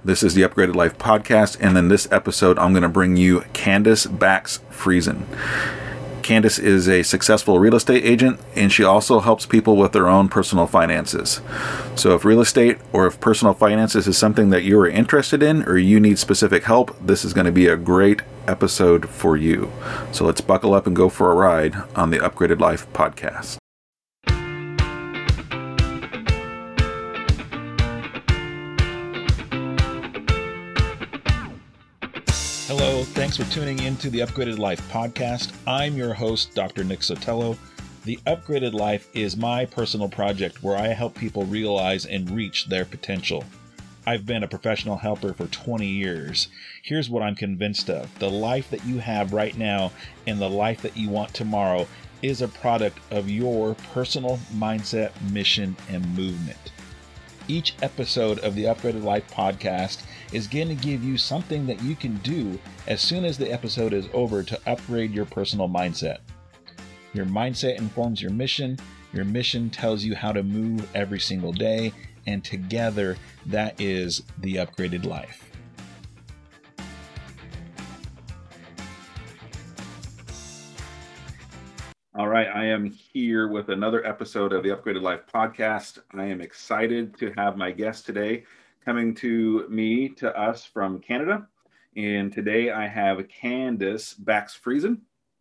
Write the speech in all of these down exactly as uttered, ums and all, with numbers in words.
This is the Upgraded Life podcast, and in this episode, I'm going to bring you Candace Bax Friesen. Candace is a successful real estate agent, and she also helps people with their own personal finances. So if real estate or if personal finances is something that you are interested in or you need specific help, this is going to be a great episode for you. So let's buckle up and go for a ride on the Upgraded Life podcast. Hello, thanks for tuning in to the Upgraded Life podcast. I'm your host, Doctor Nick Sotelo. The Upgraded Life is my personal project where I help people realize and reach their potential. I've been a professional helper for twenty years. Here's what I'm convinced of. The life that you have right now and the life that you want tomorrow is a product of your personal mindset, mission, and movement. Each episode of the Upgraded Life podcast is going to give you something that you can do as soon as the episode is over to upgrade your personal mindset. Your mindset informs your mission. Your mission tells you how to move every single day. And together, that is the Upgraded Life. All right, I am here with another episode of the Upgraded Life podcast. I am excited to have my guest today coming to me, to us from Canada. And today I have Candace Bax Friesen.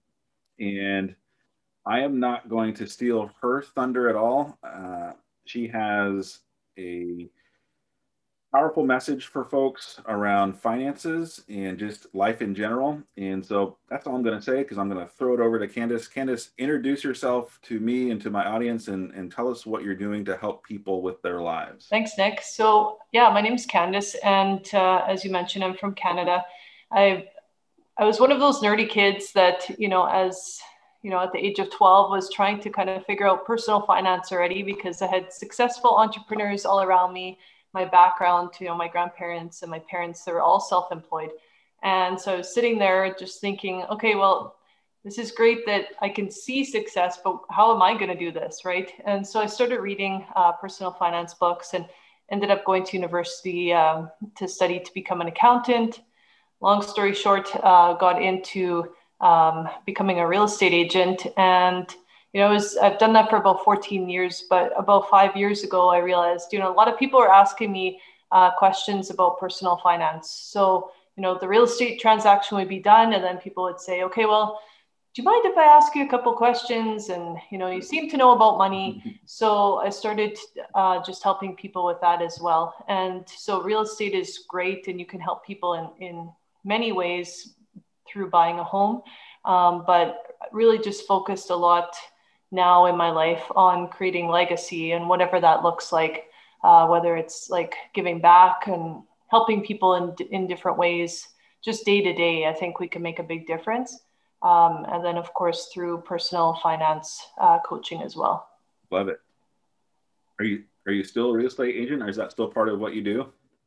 And I am not going to steal her thunder at all. Uh, she has a powerful message for folks around finances and just life in general. And so that's all I'm going to say, because I'm going to throw it over to Candace. Candace, introduce yourself to me and to my audience and, and tell us what you're doing to help people with their lives. Thanks, Nick. So yeah, my name's Candace. And uh, as you mentioned, I'm from Canada. I I was one of those nerdy kids that, you know, as you know, at the age of twelve was trying to kind of figure out personal finance already, because I had successful entrepreneurs all around me. My background, you know, my grandparents and my parents, they were all self-employed. And so I was sitting there just thinking, okay, well, this is great that I can see success, but how am I going to do this, right? And so I started reading uh, personal finance books and ended up going to university um, to study to become an accountant. Long story short, uh, got into um, becoming a real estate agent. And You know, it was, I've done that for about fourteen years, but about five years ago, I realized, you know, a lot of people are asking me uh, questions about personal finance. So, you know, the real estate transaction would be done. And then people would say, okay, well, do you mind if I ask you a couple questions? And, you know, you seem to know about money. So I started uh, just helping people with that as well. And so real estate is great, and you can help people in, in many ways through buying a home. Um, but really just focused a lot now in my life on creating legacy and whatever that looks like, uh, whether it's like giving back and helping people in, in different ways, just day to day. I think we can make a big difference. Um, and then, of course, through personal finance uh, coaching as well. Love it. Are you are you still a real estate agent, or is that still part of what you do?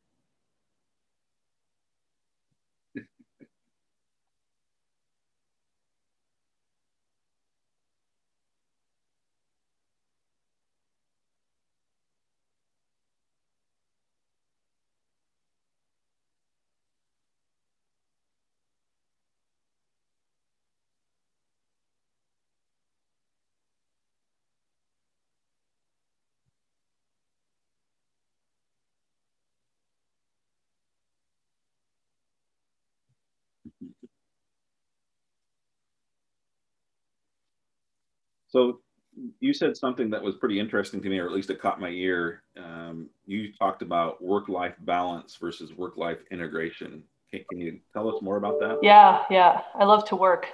So you said something that was pretty interesting to me, or at least it caught my ear. Um, you talked about work-life balance versus work-life integration. Can, can you tell us more about that? Yeah, yeah. I love to work.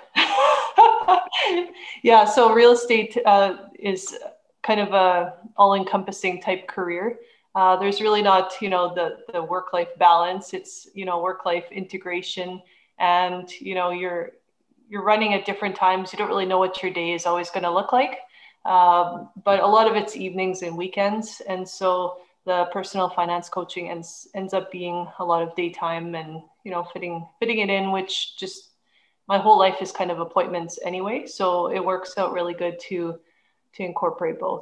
Yeah, so real estate uh, is kind of a all-encompassing type career. Uh, there's really not, you know, the the work-life balance. It's, you know, work-life integration, and you know, you're you're running at different times. You don't really know what your day is always going to look like, um, but a lot of it's evenings and weekends, and so the personal finance coaching ends ends up being a lot of daytime, and you know, fitting fitting it in, which just my whole life is kind of appointments anyway. So it works out really good to to incorporate both.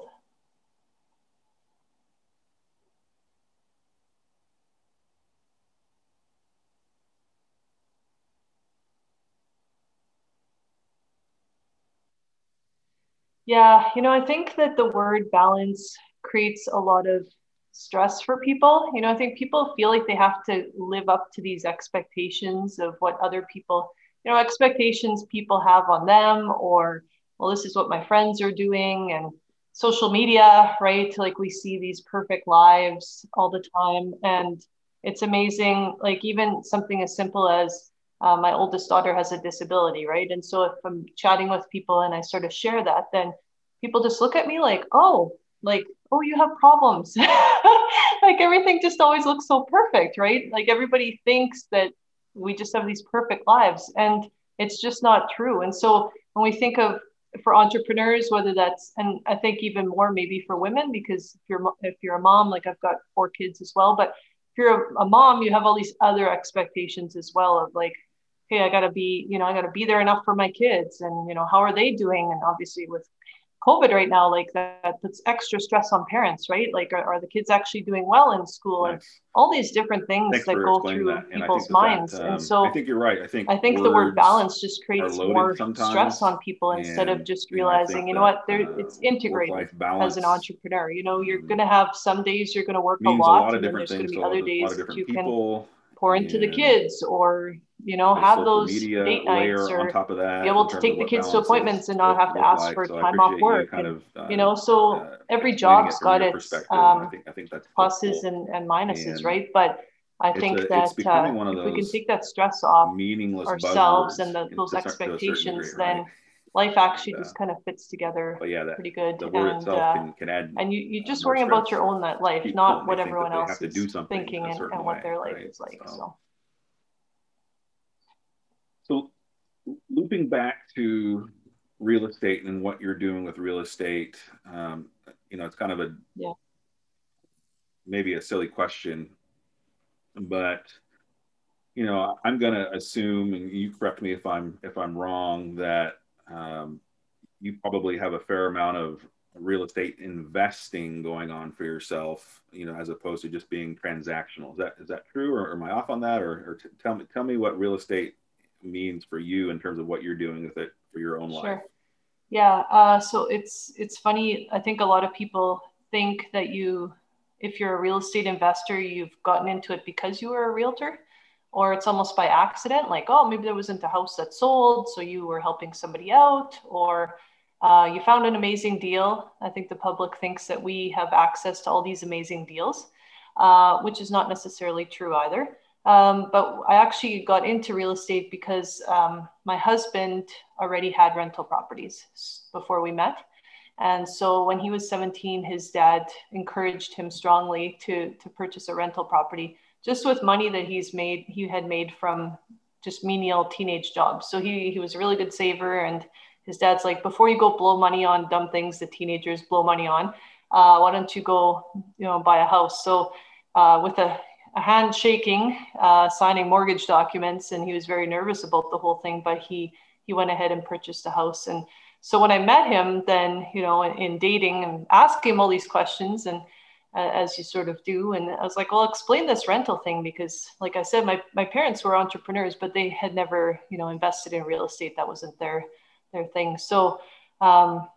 Yeah, you know, I think that the word balance creates a lot of stress for people. You know, I think people feel like they have to live up to these expectations of what other people, you know, expectations people have on them, or, well, this is what my friends are doing, and social media, right? Like we see these perfect lives all the time. And it's amazing, like even something as simple as, uh, my oldest daughter has a disability, right? And so if I'm chatting with people and I sort of share that, then people just look at me like, oh, like, oh, you have problems. Like everything just always looks so perfect, right? Like everybody thinks that we just have these perfect lives, and it's just not true. And so when we think of, for entrepreneurs, whether that's, and I think even more maybe for women, because if you're if you're a mom, like I've got four kids as well, but if you're a, a mom, you have all these other expectations as well of like, hey, I gotta be, you know, I gotta be there enough for my kids, and you know, how are they doing? And obviously with COVID right now, like that, that puts extra stress on parents, right? Like, are, are the kids actually doing well in school, and Nice. all these different things Thanks that for go explaining through that. And I think people's that that minds. And um, I so think you're right. I think I think the word words balance just are creates loaded more stress sometimes, on people instead of and just you know, I realizing, think you know that what, there uh, it's integrated work-life as an balance entrepreneur. You know, you're um, going to have some days you're going to work a means a lot, lot of and then different there's going to things be to a lot other of, a lot days of that different you can people, pour into the and kids, or you know, the have social those media date nights, layer on or top of be that able in to terms of take the what kids to balance is appointments and not supposed have to to look ask like. for So I time off appreciate you work. kind And of you uh, know, so uh, every explaining job's it from got your its perspective, and I um, think I think that's pluses helpful. and, and minuses, And right? But I it's think a it's that uh, becoming one of if we can those take that stress off meaningless ourselves buzzwords and the, in, those to, to a certain degree, expectations, right? then life And actually uh, just kind of fits together but yeah, that pretty good. the word And itself uh, can can add and you you uh, just more worrying about stress your own that to life, people, not and they what think that everyone they have else to do is something thinking a and, certain and what way, their life right? is like. So, So so looping back to real estate and what you're doing with real estate, um, you know, it's kind of a yeah, maybe a silly question, but you know, I'm going to assume, and you correct me if I'm if I'm wrong, that um, you probably have a fair amount of real estate investing going on for yourself, you know, as opposed to just being transactional. Is that is that true, or, or am I off on that? Or, or t- tell me tell me what real estate means for you in terms of what you're doing with it for your own life. sure. Yeah, uh, so it's it's funny. I think a lot of people think that you, if you're a real estate investor, you've gotten into it because you were a realtor, or it's almost by accident. Like, oh, maybe there wasn't a house that sold, so you were helping somebody out, or uh, you found an amazing deal. I think the public thinks that we have access to all these amazing deals, uh, which is not necessarily true either. Um, but I actually got into real estate because um, my husband already had rental properties before we met. And so when he was seventeen, his dad encouraged him strongly to, to purchase a rental property just with money that he's made, he had made from just menial teenage jobs. So he, he was a really good saver. And his dad's like, before you go blow money on dumb things that teenagers blow money on, uh, why don't you go, you know, buy a house? So uh, with a, a hand shaking, uh, signing mortgage documents, and he was very nervous about the whole thing, but he he went ahead and purchased a house. And so when I met him, then you know, in, in dating and asking him all these questions, and uh, as you sort of do, and I was like, well, explain this rental thing, because, like I said, my my parents were entrepreneurs, but they had never, you know, invested in real estate. That wasn't their their thing. So. Um,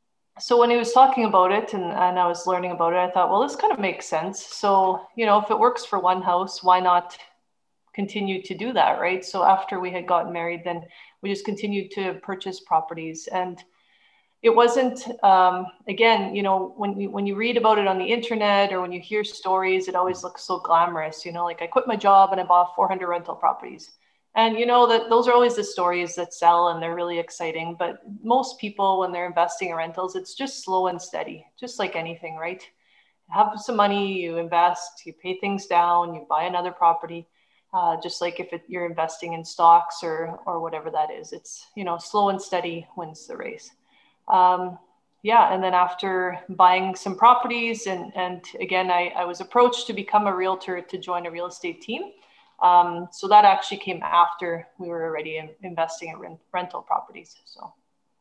so when he was talking about it, and, and I was learning about it, I thought, well, this kind of makes sense. So, you know, if it works for one house, why not continue to do that, right? So after we had gotten married, then we just continued to purchase properties. And it wasn't, um, again, you know, when you, when you read about it on the internet or when you hear stories, it always looks so glamorous, you know, like I quit my job and I bought four hundred rental properties. And you know that those are always the stories that sell and they're really exciting. But most people, when they're investing in rentals, it's just slow and steady, just like anything, right? Have some money, you invest, you pay things down, you buy another property. Uh, just like if it, you're investing in stocks or or whatever that is, it's, you know, slow and steady wins the race. Um, yeah, and then after buying some properties, and and again, I, I was approached to become a realtor to join a real estate team. Um, so that actually came after we were already in, investing in rent, rental properties. So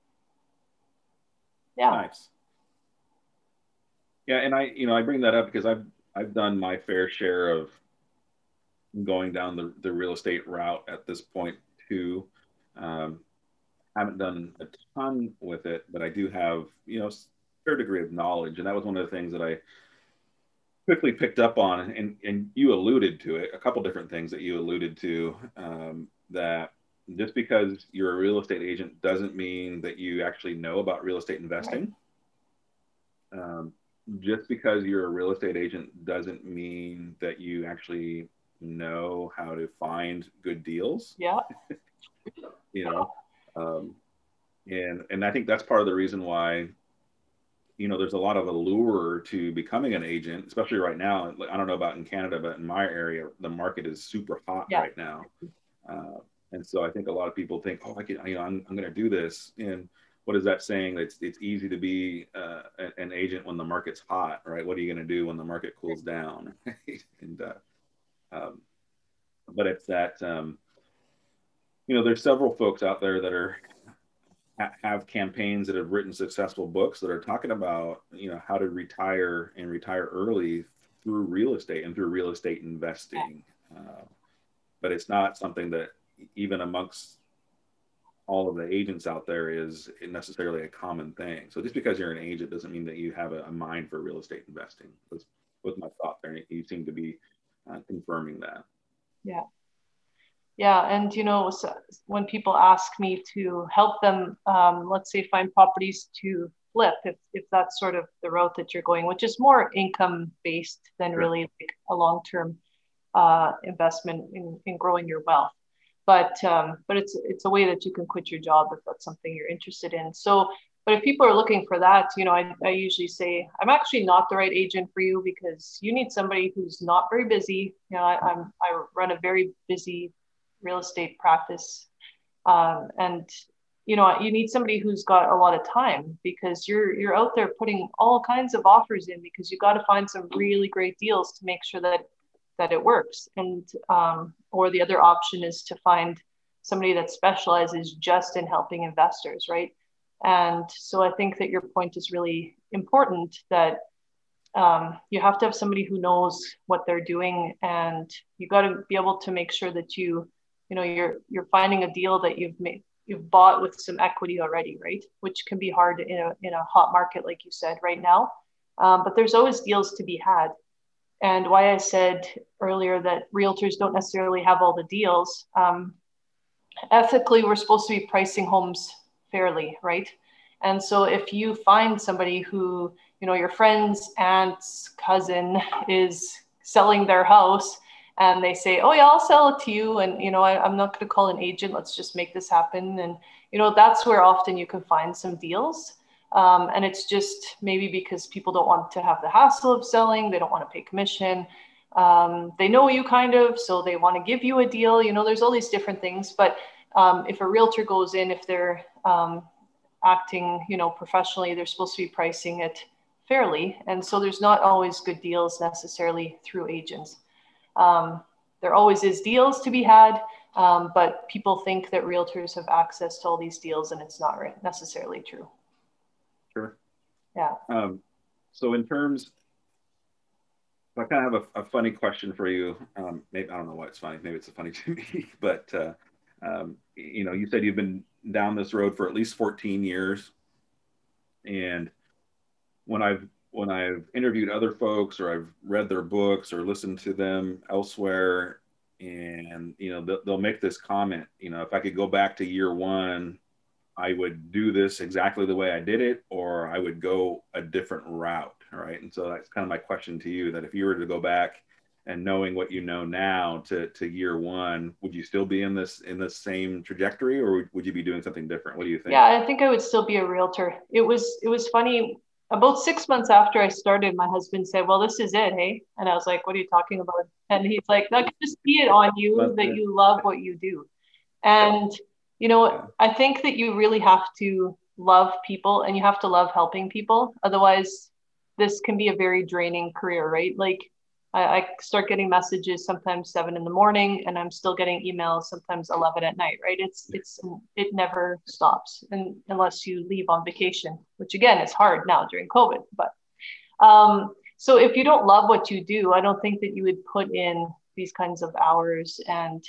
yeah, Nice. Yeah, and I, you know, I bring that up because I've I've done my fair share of going down the, the real estate route at this point too. Um, haven't done a ton with it, but I do have, you know, a fair degree of knowledge. And that was one of the things that I quickly picked up on, and, and you alluded to it, a couple different things that you alluded to, um, that just because you're a real estate agent doesn't mean that you actually know about real estate investing. Right. Um, just because you're a real estate agent doesn't mean that you actually know how to find good deals. Yeah. You know, um, and and I think that's part of the reason why, you know, there's a lot of allure to becoming an agent, especially right now. I don't know about in Canada, but in my area, the market is super hot yeah. right now. Uh, and so I think a lot of people think, oh, I can, you know, I'm, I'm going to do this. And what is that saying? It's, it's easy to be uh, an agent when the market's hot, right? What are you going to do when the market cools down? and, uh, um, but it's that, um, you know, there's several folks out there that are, have campaigns that have written successful books that are talking about, you know, how to retire and retire early through real estate and through real estate investing. Uh, but it's not something that even amongst all of the agents out there is necessarily a common thing. So just because you're an agent doesn't mean that you have a, a mind for real estate investing. That's was my thought there. You seem to be uh, confirming that. Yeah. Yeah, and you know, so when people ask me to help them, um, let's say find properties to flip, if if that's sort of the route that you're going, which is more income based than sure. really like a long term uh, investment in, in growing your wealth. But um, but it's it's a way that you can quit your job if that's something you're interested in. So, but if people are looking for that, you know, I, I usually say I'm actually not the right agent for you because you need somebody who's not very busy. You know, I, I'm I run a very busy real estate practice. Um, and, you know, you need somebody who's got a lot of time because you're, you're out there putting all kinds of offers in because you've got to find some really great deals to make sure that, that it works. And, um, or the other option is to find somebody that specializes just in helping investors. Right. And so I think that your point is really important that um, you have to have somebody who knows what they're doing, and you got to be able to make sure that you, you know, you're you're finding a deal that you've made, you've bought with some equity already, right? Which can be hard in a in a hot market, like you said, right now. Um, but there's always deals to be had. And why I said earlier that realtors don't necessarily have all the deals. Um, ethically, we're supposed to be pricing homes fairly, right? And so if you find somebody who, you know, your friend's aunt's cousin is selling their house, and they say, oh yeah, I'll sell it to you. And, you know, I, I'm not going to call an agent. Let's just make this happen. And, you know, that's where often you can find some deals. Um, and it's just maybe because people don't want to have the hassle of selling. They don't want to pay commission. Um, they know you kind of, so they want to give you a deal. You know, there's all these different things. But um, if a realtor goes in, if they're um, acting, you know, professionally, they're supposed to be pricing it fairly. And so there's not always good deals necessarily through agents. Um, there always is deals to be had, um, but people think that realtors have access to all these deals, and it's not necessarily true. Sure. Yeah. Um, so in terms, I kind of have a, a funny question for you. Um, maybe I don't know why it's funny. Maybe it's funny to me, but uh, um, you know, you said you've been down this road for at least fourteen years, and when I've when I've interviewed other folks or I've read their books or listened to them elsewhere, and, you know, they'll, they'll make this comment, you know, if I could go back to year one, I would do this exactly the way I did it, or I would go a different route. Right. And so that's kind of my question to you, that if you were to go back and knowing what you know now to, to year one, would you still be in this, in the same trajectory, or would you be doing something different? What do you think? Yeah, I think I would still be a realtor. It was, it was funny. About six months after I started, my husband said, well, this is it, hey? And I was like, what are you talking about? And he's like, I can just see it on you That's that it. You love what you do. And, you know, yeah. I think that you really have to love people, and you have to love helping people. Otherwise, this can be a very draining career, right? Like I, I start getting messages sometimes seven in the morning, and I'm still getting emails sometimes eleven at night, right? It's, it's, it never stops, and unless you leave on vacation, which again, is hard now during COVID. But um, so if you don't love what you do, I don't think that you would put in these kinds of hours and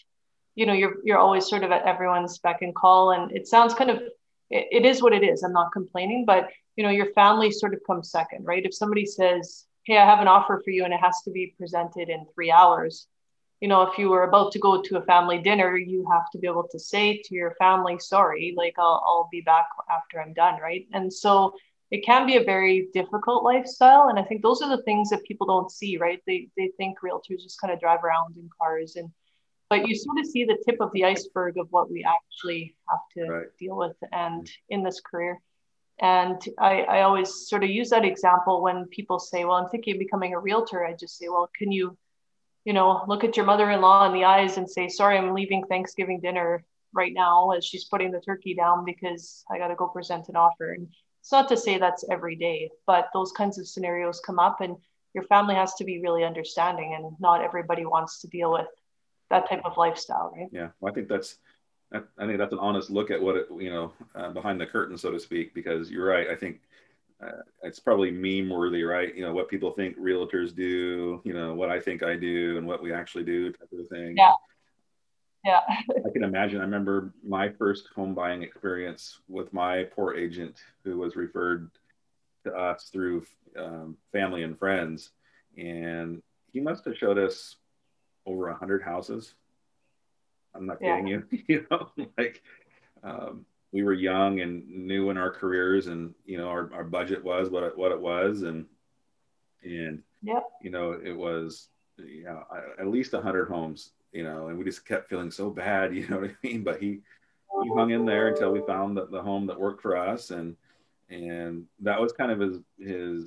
you know, you're you're always sort of at everyone's beck and call, and it sounds kind of it, it is what it is. I'm not complaining, but you know, your family sort of comes second, right? If somebody says, "Hey, I have an offer for you," and it has to be presented in three hours, you know, if you were about to go to a family dinner, you have to be able to say to your family, "Sorry, like I'll I'll be back after I'm done," right? And so it can be a very difficult lifestyle, and I think those are the things that people don't see, right? They they think realtors just kind of drive around in cars, and but you sort of see the tip of the iceberg of what we actually have to Right. deal with and in this career. And I, I always sort of use that example when people say, well, I'm thinking of becoming a realtor. I just say, well, can you, you know, look at your mother-in-law in the eyes and say, sorry, I'm leaving Thanksgiving dinner right now as she's putting the turkey down because I got to go present an offer. And it's not to say that's every day, but those kinds of scenarios come up, and your family has to be really understanding, and not everybody wants to deal with that type of lifestyle, right? Yeah, well, I think that's, I think that's an honest look at what it, you know, uh, behind the curtain, so to speak, because you're right. I think uh, it's probably meme worthy, right? You know, what people think realtors do, you know, what I think I do and what we actually do, type of thing. Yeah. Yeah. I can imagine. I remember my first home buying experience with my poor agent who was referred to us through um, family and friends. And he must have showed us over a hundred houses. I'm not Yeah. kidding you. You know, like um, we were young and new in our careers, and you know, our, our budget was what it, what it was, and and Yep. you know, it was, you know, at least a hundred homes, you know, and we just kept feeling so bad, you know what I mean? But he he hung in there until we found the, the home that worked for us, and and that was kind of his his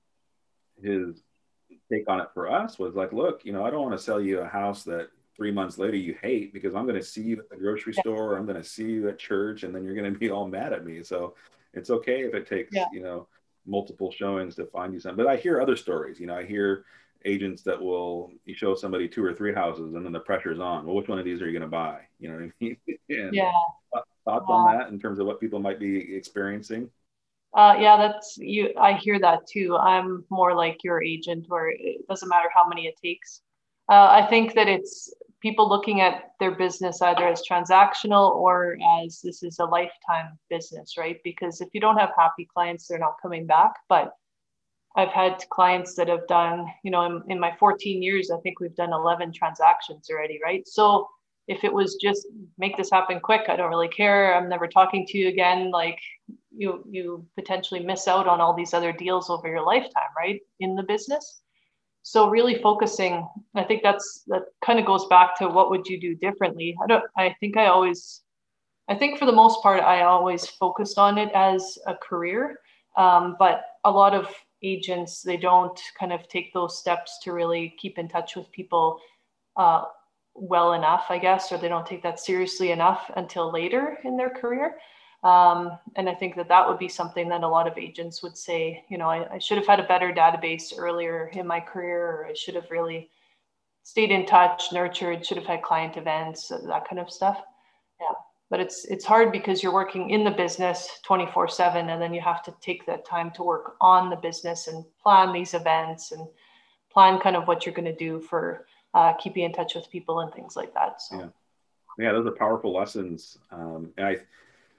his take on it for us was like, look, you know, I don't want to sell you a house that three months later you hate, because I'm going to see you at the grocery Yeah. store, or I'm going to see you at church, and then you're going to be all mad at me. So it's okay if it takes, Yeah. you know, multiple showings to find you something. But I hear other stories, you know, I hear agents that will, you show somebody two or three houses and then the pressure's on. Well, which one of these are you going to buy? You know what I mean? And Yeah. thoughts on Uh, that in terms of what people might be experiencing? uh, yeah, that's you. I hear that too. I'm more like your agent, where it doesn't matter how many it takes. Uh, I think that it's people looking at their business either as transactional or as this is a lifetime business, right? Because if you don't have happy clients, they're not coming back. But I've had clients that have done, you know, in, in my fourteen years, I think we've done eleven transactions already, right? So if it was just make this happen quick, I don't really care, I'm never talking to you again, like you you potentially miss out on all these other deals over your lifetime, right? In the business. So really focusing, I think that's that kind of goes back to what would you do differently? I don't I think I always I think for the most part, I always focused on it as a career. Um, but a lot of agents, they don't kind of take those steps to really keep in touch with people uh, well enough, I guess, or they don't take that seriously enough until later in their career. Um, and I think that that would be something that a lot of agents would say, you know, I, I should have had a better database earlier in my career, or I should have really stayed in touch, nurtured, should have had client events, that kind of stuff. Yeah. But it's it's hard because you're working in the business twenty-four seven, and then you have to take that time to work on the business and plan these events and plan kind of what you're going to do for uh, keeping in touch with people and things like that. So Yeah. Yeah, those are powerful lessons. Um, and I,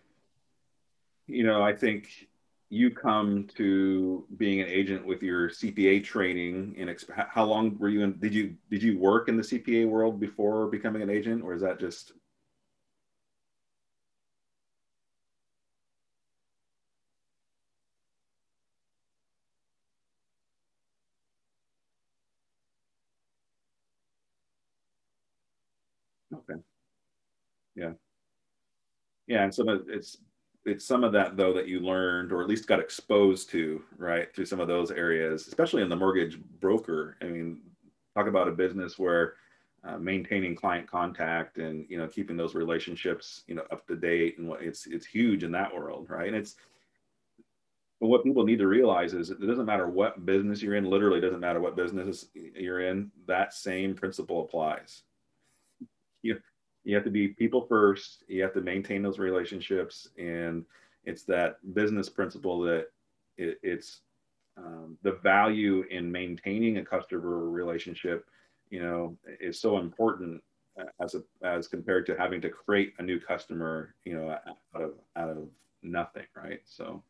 you know, I think you come to being an agent with your C P A training. And exp- how long were you in? Did you did you work in the C P A world before becoming an agent, or is that just okay? Yeah, yeah. And some of it's it's some of that though that you learned, or at least got exposed to, right, through some of those areas, especially in the mortgage broker. I mean, talk about a business where uh, maintaining client contact and you know keeping those relationships you know up to date, and what it's it's huge in that world, right? And it's but what people need to realize is it doesn't matter what business you're in, literally doesn't matter what business you're in, that same principle applies. You, you have to be people first, you have to maintain those relationships, and it's that business principle that it, it's um, the value in maintaining a customer relationship, you know, is so important as a, as compared to having to create a new customer, you know, out of out of nothing, right? So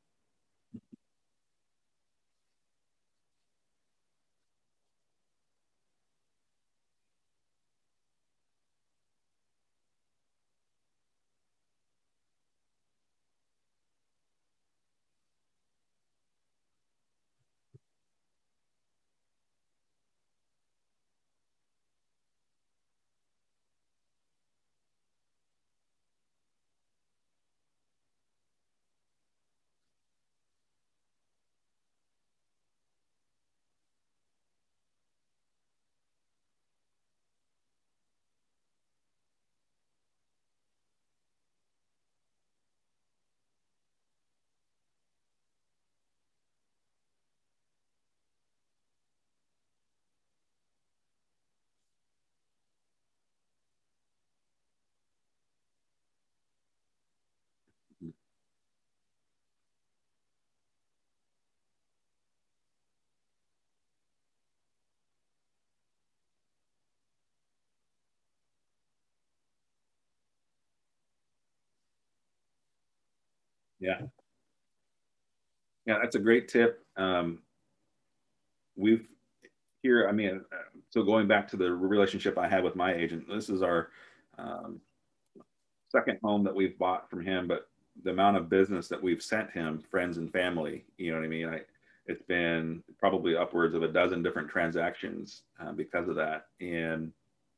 yeah, yeah, that's a great tip. Um, we've here, I mean, uh, so going back to the relationship I had with my agent, this is our um, second home that we've bought from him, but the amount of business that we've sent him, friends and family, you know what I mean? I, it's been probably upwards of a dozen different transactions uh, because of that. And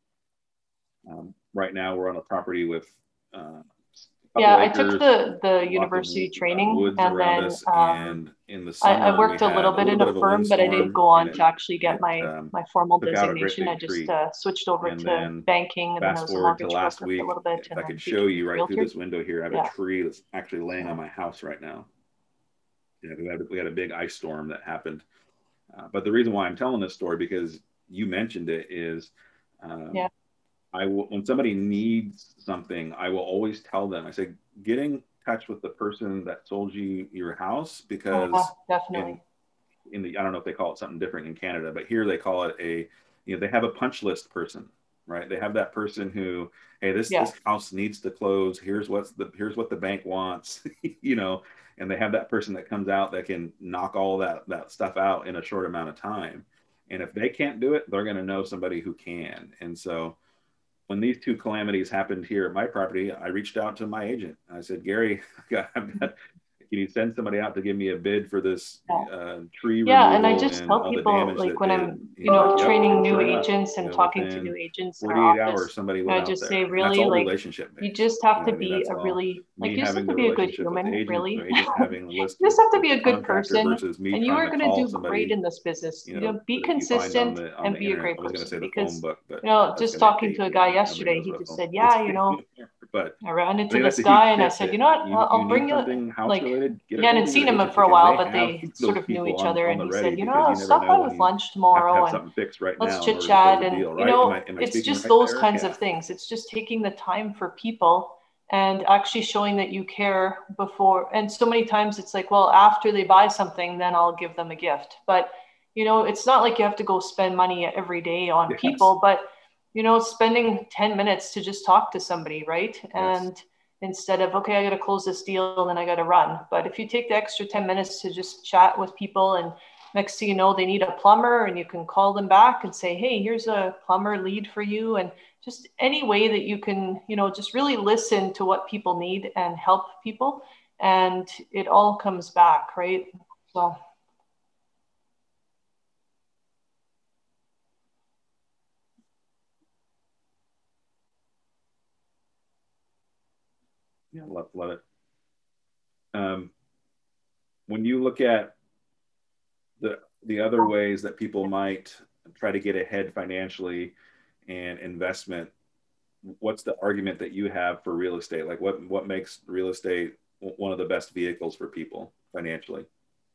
um, right now we're on a property with uh, Yeah, couple I took acres, the the lots of university uh, training, woods and around then us, um, and in the I, I summer we worked a little had a bit little in bit a of a firm, but I didn't windstorm, go and on it to actually get it my um, my formal took out a great designation. I big just tree. uh, switched over And to then banking, and then I fast was a forward to mortgage last broker for a week, little bit, if and I then could show became you a right through realtor. this window here, I have a Yeah. tree that's actually laying on So, my house right now. You know, we had we had a big ice storm that happened. Uh, but the reason why I'm telling this story, because you mentioned it, is um, yeah. I will, when somebody needs something, I will always tell them. I say, get in touch with the person that sold you your house, Oh, yeah, because in definitely. in the, I don't know if they call it something different in Canada, but here they call it a, you know, they have a punch list person, right? They have that person who, hey, this Yeah. this house needs to close. Here's what's the here's what the bank wants, you know, and they have that person that comes out that can knock all that that stuff out in a short amount of time. And if they can't do it, they're going to know somebody who can. And so when these two calamities happened here at my property, I reached out to my agent. I said, Gary, I've got, can you send somebody out to give me a bid for this Yeah. uh, tree Yeah, and I removal just and tell all the people, damage like that when did? I'm, you He's like, know, yep. training And new sure enough, agents you and know, talking to within new agents in our forty-eight hours, office, somebody you was know, I out just say there. And that's really all like relationship you based. just have You know to what I mean? be That's a all really like me you just have having to the be a good relationship with the human, agent, the really. agent having a list You with, just have to with be the a good contractor person, versus me and you trying are to going to call do great somebody, in this business. you You know, know, be that you find on consistent the on and the be a internet. great I was going to person say the phone because, book, but you know, that's just going to talking date to a me, guy and nobody yesterday, knows he what a just phone said, book is yeah, you know, anymore. But I ran I into think that's this a guy huge and I tip, said, that you know what, you I'll, you I'll bring need you, something house like, related, get he a hold hadn't of your seen him agent, for a because while, they but have they sort those of knew people each on other. on And the he ready, said, you because know, you never stop know by when with you lunch have to tomorrow have and something fixed right let's now in chit order to close chat. a And, deal, you right? Am I know, am I it's speaking just right those there? kinds Yeah. of things. It's just taking the time for people and actually showing that you care before. And so many times it's like, well, after they buy something, then I'll give them a gift. But, you know, it's not like you have to go spend money every day on Yes. people, but, you know, spending ten minutes to just talk to somebody, right? Yes. And instead of, okay, I got to close this deal, then I got to run. But if you take the extra ten minutes to just chat with people, and next thing you know, they need a plumber, and you can call them back and say, hey, here's a plumber lead for you. And just any way that you can, you know, just really listen to what people need and help people. And it all comes back, right? So, Yeah, love, love it. Um, when you look at the the other ways that people might try to get ahead financially and investment, what's the argument that you have for real estate? Like what what makes real estate one of the best vehicles for people financially?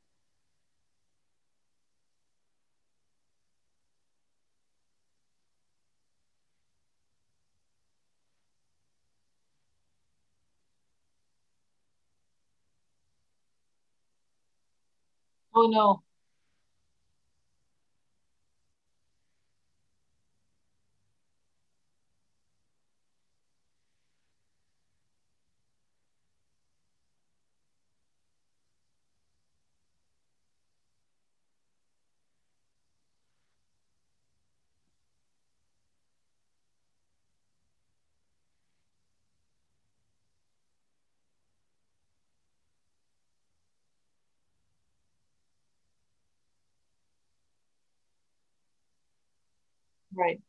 oh no. Right.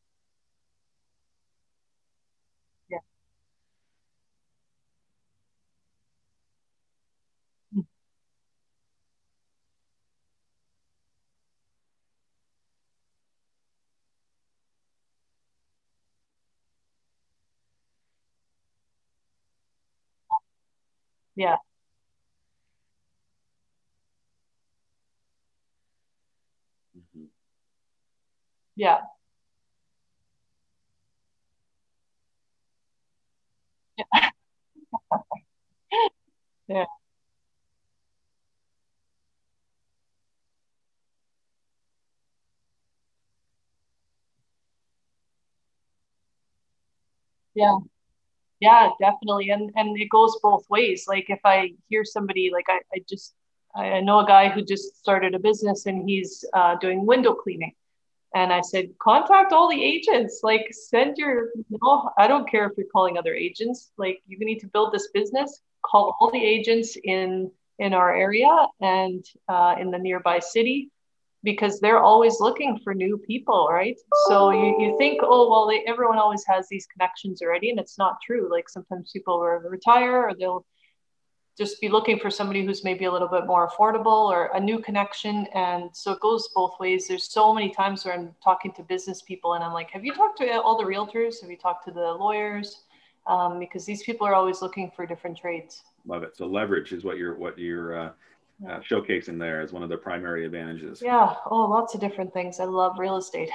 Yeah. Mm. Yeah. Mhm. Yeah. Yeah. Yeah. Yeah, definitely. And and it goes both ways. Like if I hear somebody, like I, I just I know a guy who just started a business and he's uh, doing window cleaning. And I said, contact all the agents. Like send your, you know, I don't care if you're calling other agents. Like you need to build this business. Call all the agents in in our area and uh, in the nearby city because they're always looking for new people, right? So you, you think, oh, well, they, everyone always has these connections already, and it's not true. Like sometimes people will retire or they'll just be looking for somebody who's maybe a little bit more affordable or a new connection. And so it goes both ways. There's so many times where I'm talking to business people and I'm like, have you talked to all the realtors? Have you talked to the lawyers? Um, because these people are always looking for different trades. Love it. So leverage is what you're what you're uh, uh, showcasing there as one of the primary advantages. Yeah. Oh, lots of different things. I love real estate.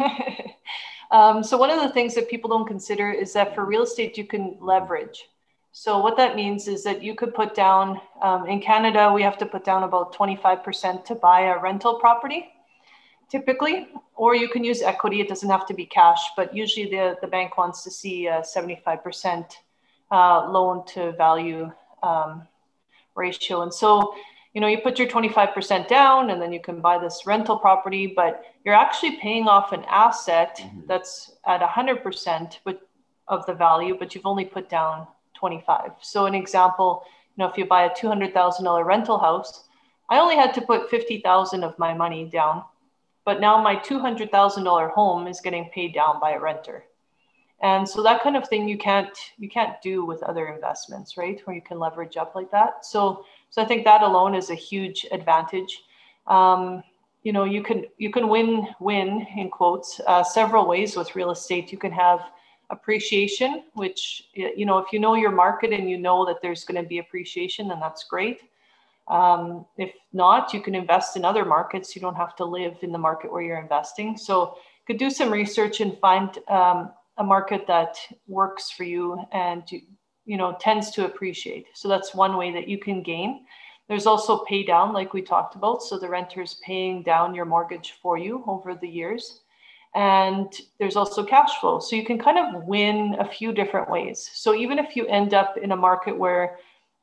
um, so one of the things that people don't consider is that for real estate, you can leverage. So what that means is that you could put down, um, in Canada, we have to put down about twenty-five percent to buy a rental property, typically, or you can use equity. It doesn't have to be cash, but usually the, the bank wants to see a seventy-five percent uh, loan to value um, ratio. And so, you know, you put your twenty-five percent down and then you can buy this rental property, but you're actually paying off an asset mm-hmm. that's at one hundred percent of the value, but you've only put down twenty-five. So an example, you know, if you buy a two hundred thousand dollars rental house, I only had to put fifty thousand of my money down, but now my two hundred thousand dollars home is getting paid down by a renter. And so that kind of thing you can't you can't do with other investments, right? Where you can leverage up like that. So so I think that alone is a huge advantage. Um, you know, you can you can win win in quotes uh, several ways with real estate. You can have appreciation, which, you know, if you know your market and you know that there's going to be appreciation, then that's great. Um, if not, you can invest in other markets. You don't have to live in the market where you're investing. So you could do some research and find um, a market that works for you and you, you know, tends to appreciate. So that's one way that you can gain. There's also pay down, like we talked about. So the renter's paying down your mortgage for you over the years. And there's also cash flow. So you can kind of win a few different ways. So even if you end up in a market where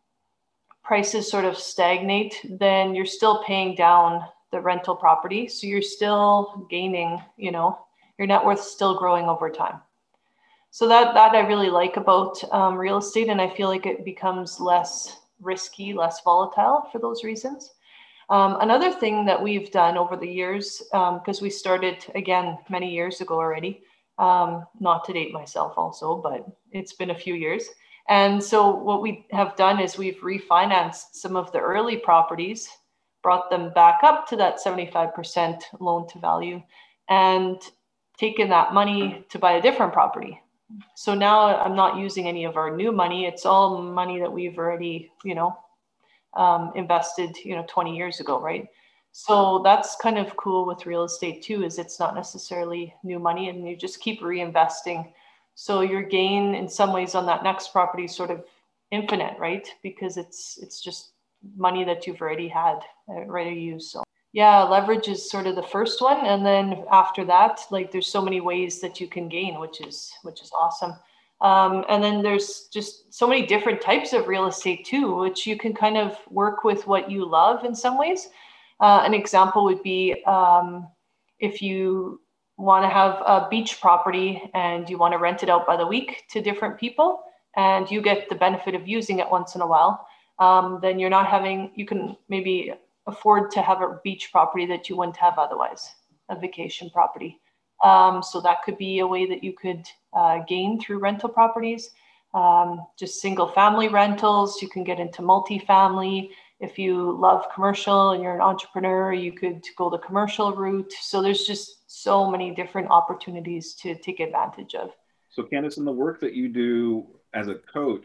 prices sort of stagnate, then you're still paying down the rental property. So you're still gaining, you know, your net worth still growing over time. So that, that I really like about um, real estate. And I feel like it becomes less risky, less volatile for those reasons. Um, another thing that we've done over the years, because um, we started, again, many years ago already, um, not to date myself also, but it's been a few years. And so what we have done is we've refinanced some of the early properties, brought them back up to that seventy-five percent loan to value, and taken that money to buy a different property. So now I'm not using any of our new money. It's all money that we've already, you know, um, invested, you know, twenty years ago, right? So that's kind of cool with real estate too, is it's not necessarily new money and you just keep reinvesting. So your gain in some ways on that next property is sort of infinite, right? Because it's it's just money that you've already had, uh, ready to use. So yeah, leverage is sort of the first one. And then after that, like there's so many ways that you can gain, which is which is awesome. Um, and then there's just so many different types of real estate too, which you can kind of work with what you love in some ways. Uh, an example would be um, if you want to have a beach property and you want to rent it out by the week to different people and you get the benefit of using it once in a while, um, then you're not having, you can maybe afford to have a beach property that you wouldn't have otherwise, a vacation property. Um, so that could be a way that you could uh, gain through rental properties. Um, just single family rentals, you can get into multifamily. If you love commercial and you're an entrepreneur, you could go the commercial route. So there's just so many different opportunities to take advantage of. So Candace, in the work that you do as a coach,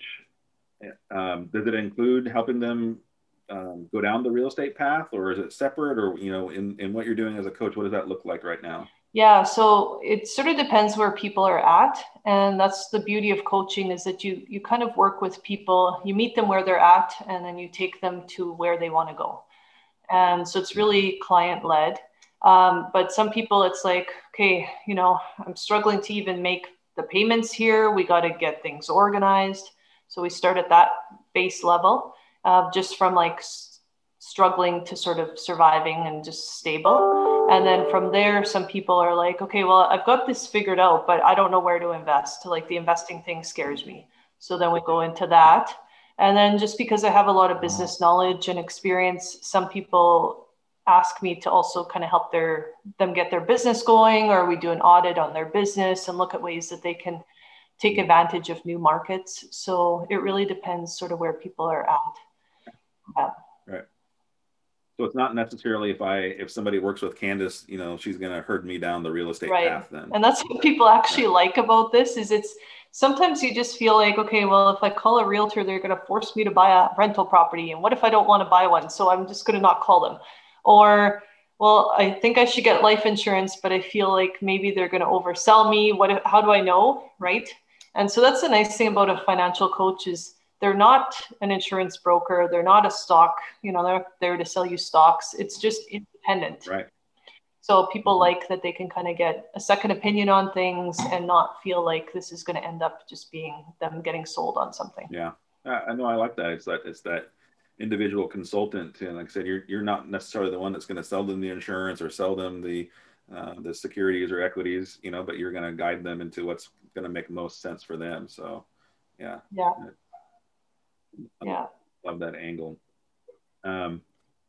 um, does it include helping them um, go down the real estate path, or is it separate? Or, you know, in, in what you're doing as a coach, what does that look like right now? Yeah, so it sort of depends where people are at. And that's the beauty of coaching, is that you you kind of work with people, you meet them where they're at, and then you take them to where they want to go. And so it's really client led. Um, but some people, it's like, okay, you know, I'm struggling to even make the payments here. We got to get things organized. So we start at that base level, uh, just from like s- struggling to sort of surviving and just stable. And then from there, some people are like, okay, well, I've got this figured out, but I don't know where to invest. Like the investing thing scares me. So then we go into that. And then just because I have a lot of business knowledge and experience, some people ask me to also kind of help their them get their business going, or we do an audit on their business and look at ways that they can take advantage of new markets. So it really depends sort of where people are at. Yeah. Right. So it's not necessarily if I if somebody works with Candace, you know, she's going to herd me down the real estate right. path then. And that's what people actually yeah. like about this, is it's sometimes you just feel like, okay, well, if I call a realtor, they're going to force me to buy a rental property. And what if I don't want to buy one? So I'm just going to not call them. Or, well, I think I should get life insurance, but I feel like maybe they're going to oversell me. What? How do I know? Right. And so that's the nice thing about a financial coach, is they're not an insurance broker. They're not a stock, you know, they're there to sell you stocks. It's just independent. Right. So people like that they can kind of get a second opinion on things and not feel like this is going to end up just being them getting sold on something. Yeah, I know. I like that. It's that it's that individual consultant, and like I said, you're you're not necessarily the one that's going to sell them the insurance or sell them the uh, the securities or equities, you know, but you're going to guide them into what's going to make most sense for them. So, yeah. Yeah. I yeah. Love that angle. Um,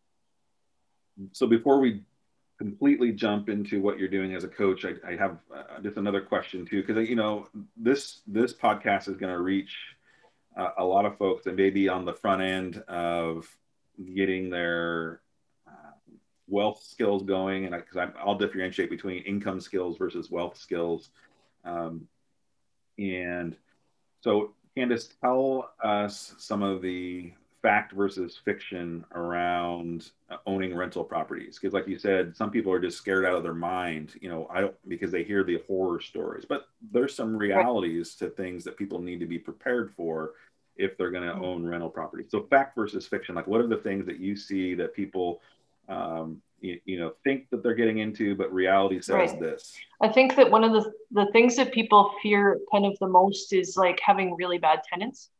so before we completely jump into what you're doing as a coach, I, I have uh, just another question too, because you know this this podcast is going to reach uh, a lot of folks that may be on the front end of getting their uh, wealth skills going, and because I'll differentiate between income skills versus wealth skills, um, and so Candace, tell us some of the fact versus fiction around owning rental properties, because like you said, some people are just scared out of their mind, you know, I don't, because they hear the horror stories, but there's some realities to things that people need to be prepared for if they're going to own rental properties. So fact versus fiction, like what are the things that you see that people um you, you know think that they're getting into, but reality says right. this? I think that one of the the things that people fear kind of the most is like having really bad tenants.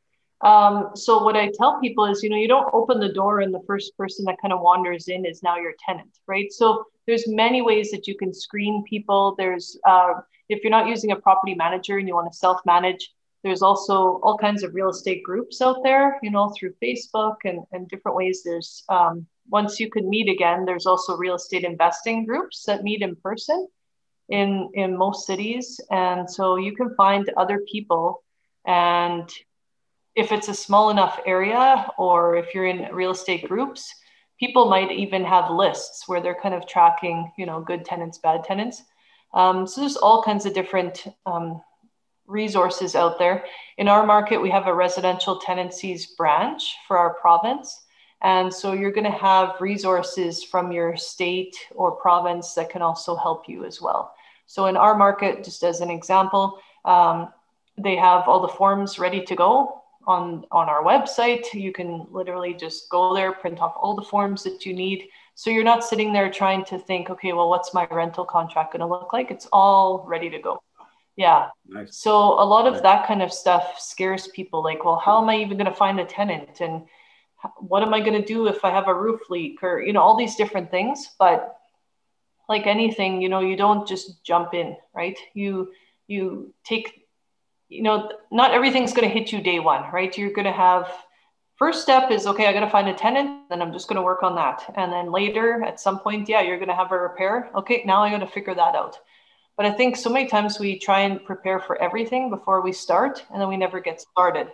Um, so what I tell people is, you know, you don't open the door and the first person that kind of wanders in is now your tenant, right? So there's many ways that you can screen people. There's, uh, if you're not using a property manager and you want to self-manage, there's also all kinds of real estate groups out there, you know, through Facebook and, and different ways. There's, um, once you can meet again, there's also real estate investing groups that meet in person in, in most cities. And so you can find other people, and if it's a small enough area, or if you're in real estate groups, people might even have lists where they're kind of tracking, you know, good tenants, bad tenants. Um, so there's all kinds of different um, resources out there. In our market, we have a residential tenancies branch for our province. And so you're going to have resources from your state or province that can also help you as well. So in our market, just as an example, um, they have all the forms ready to go. On, on our website, you can literally just go there, print off all the forms that you need. So you're not sitting there trying to think, okay, well, what's my rental contract going to look like? It's all ready to go. Yeah. Nice. So a lot of nice. That kind of stuff scares people. Like, well, how am I even going to find a tenant? And what am I going to do if I have a roof leak, or, you know, all these different things. But like anything, you know, you don't just jump in, right? You, you take you know, not everything's going to hit you day one, right? You're going to have, first step is, okay, I got to find a tenant, then I'm just going to work on that. And then later at some point, yeah, you're going to have a repair. Okay, now I got to figure that out. But I think so many times we try and prepare for everything before we start, and then we never get started.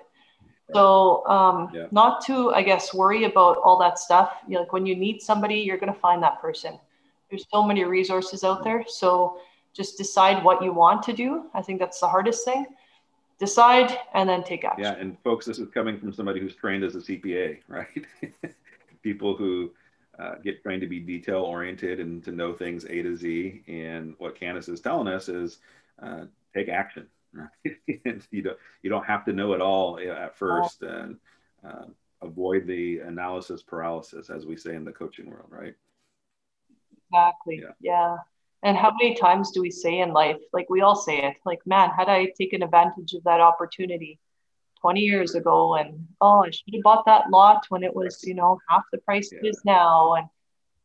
So um, yeah. not to, I guess, worry about all that stuff. You know, like when you need somebody, you're going to find that person. There's so many resources out there. So just decide what you want to do. I think that's the hardest thing. Decide and then take action. Yeah, and folks, this is coming from somebody who's trained as a C P A, right? People who uh, get trained to be detail oriented and to know things A to Z. And what Candace is telling us is uh, take action. Right? And you don't you don't have to know it all at first, and uh, avoid the analysis paralysis, as we say in the coaching world, right? Exactly. Yeah. yeah. And how many times do we say in life, like we all say it, like, man, had I taken advantage of that opportunity twenty years ago, and oh, I should have bought that lot when it was, you know, half the price yeah. it is now. And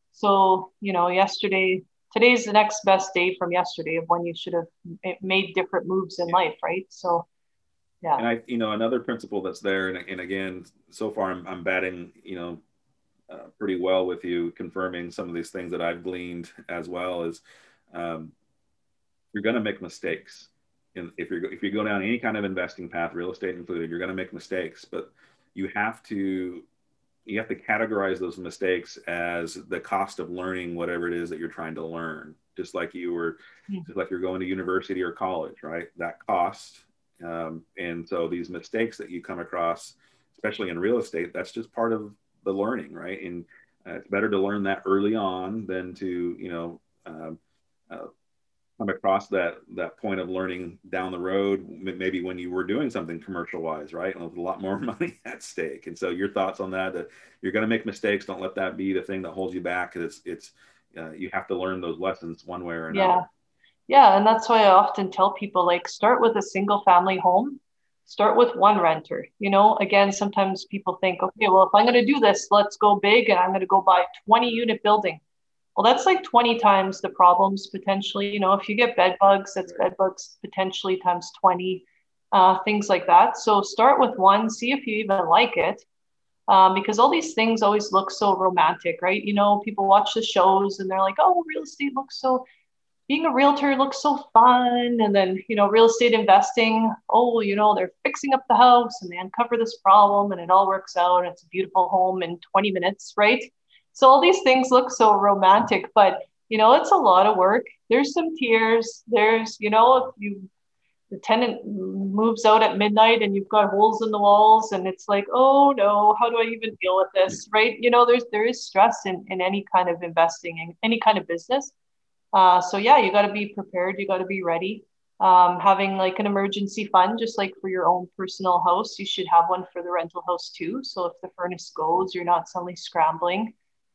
so, you know, yesterday, today's the next best day from yesterday of when you should have made different moves in yeah. life, right? So, yeah. And I, you know, another principle that's there, and, and again, so far I'm, I'm batting, you know, uh, pretty well with you, confirming some of these things that I've gleaned as well, is um, you're going to make mistakes. And if you're if you go down any kind of investing path, real estate included, you're going to make mistakes, but you have to you have to categorize those mistakes as the cost of learning whatever it is that you're trying to learn. Just like you were, mm-hmm. just like you're going to university or college, right? That cost, um, and so these mistakes that you come across, especially in real estate, that's just part of the learning, right? And uh, it's better to learn that early on than to you know. Um, uh, come across that that point of learning down the road, maybe when you were doing something commercial wise, right? And with a lot more money at stake. And so your thoughts on that, that you're going to make mistakes. Don't let that be the thing that holds you back. It's, it's uh, you have to learn those lessons one way or another. Yeah. Yeah. And that's why I often tell people, like, start with a single family home, start with one renter. You know, again, sometimes people think, okay, well, if I'm going to do this, let's go big and I'm going to go buy a twenty unit building. Well, that's like twenty times the problems potentially. You know, if you get bed bugs, that's bed bugs potentially times twenty, uh, things like that. So start with one, see if you even like it, um, because all these things always look so romantic, right? You know, people watch the shows and they're like, oh, real estate looks so, being a realtor looks so fun. And then, you know, real estate investing, oh, you know, they're fixing up the house and they uncover this problem and it all works out. And it's a beautiful home in twenty minutes, right? So all these things look so romantic, but, you know, it's a lot of work. There's some tears. There's, you know, if you, the tenant moves out at midnight and you've got holes in the walls and it's like, oh no, how do I even deal with this? Right. You know, there's, there is stress in, in any kind of investing, in any kind of business. Uh, so yeah, you got to be prepared. You got to be ready. Um, having like an emergency fund, just like for your own personal house, you should have one for the rental house too. So if the furnace goes, you're not suddenly scrambling.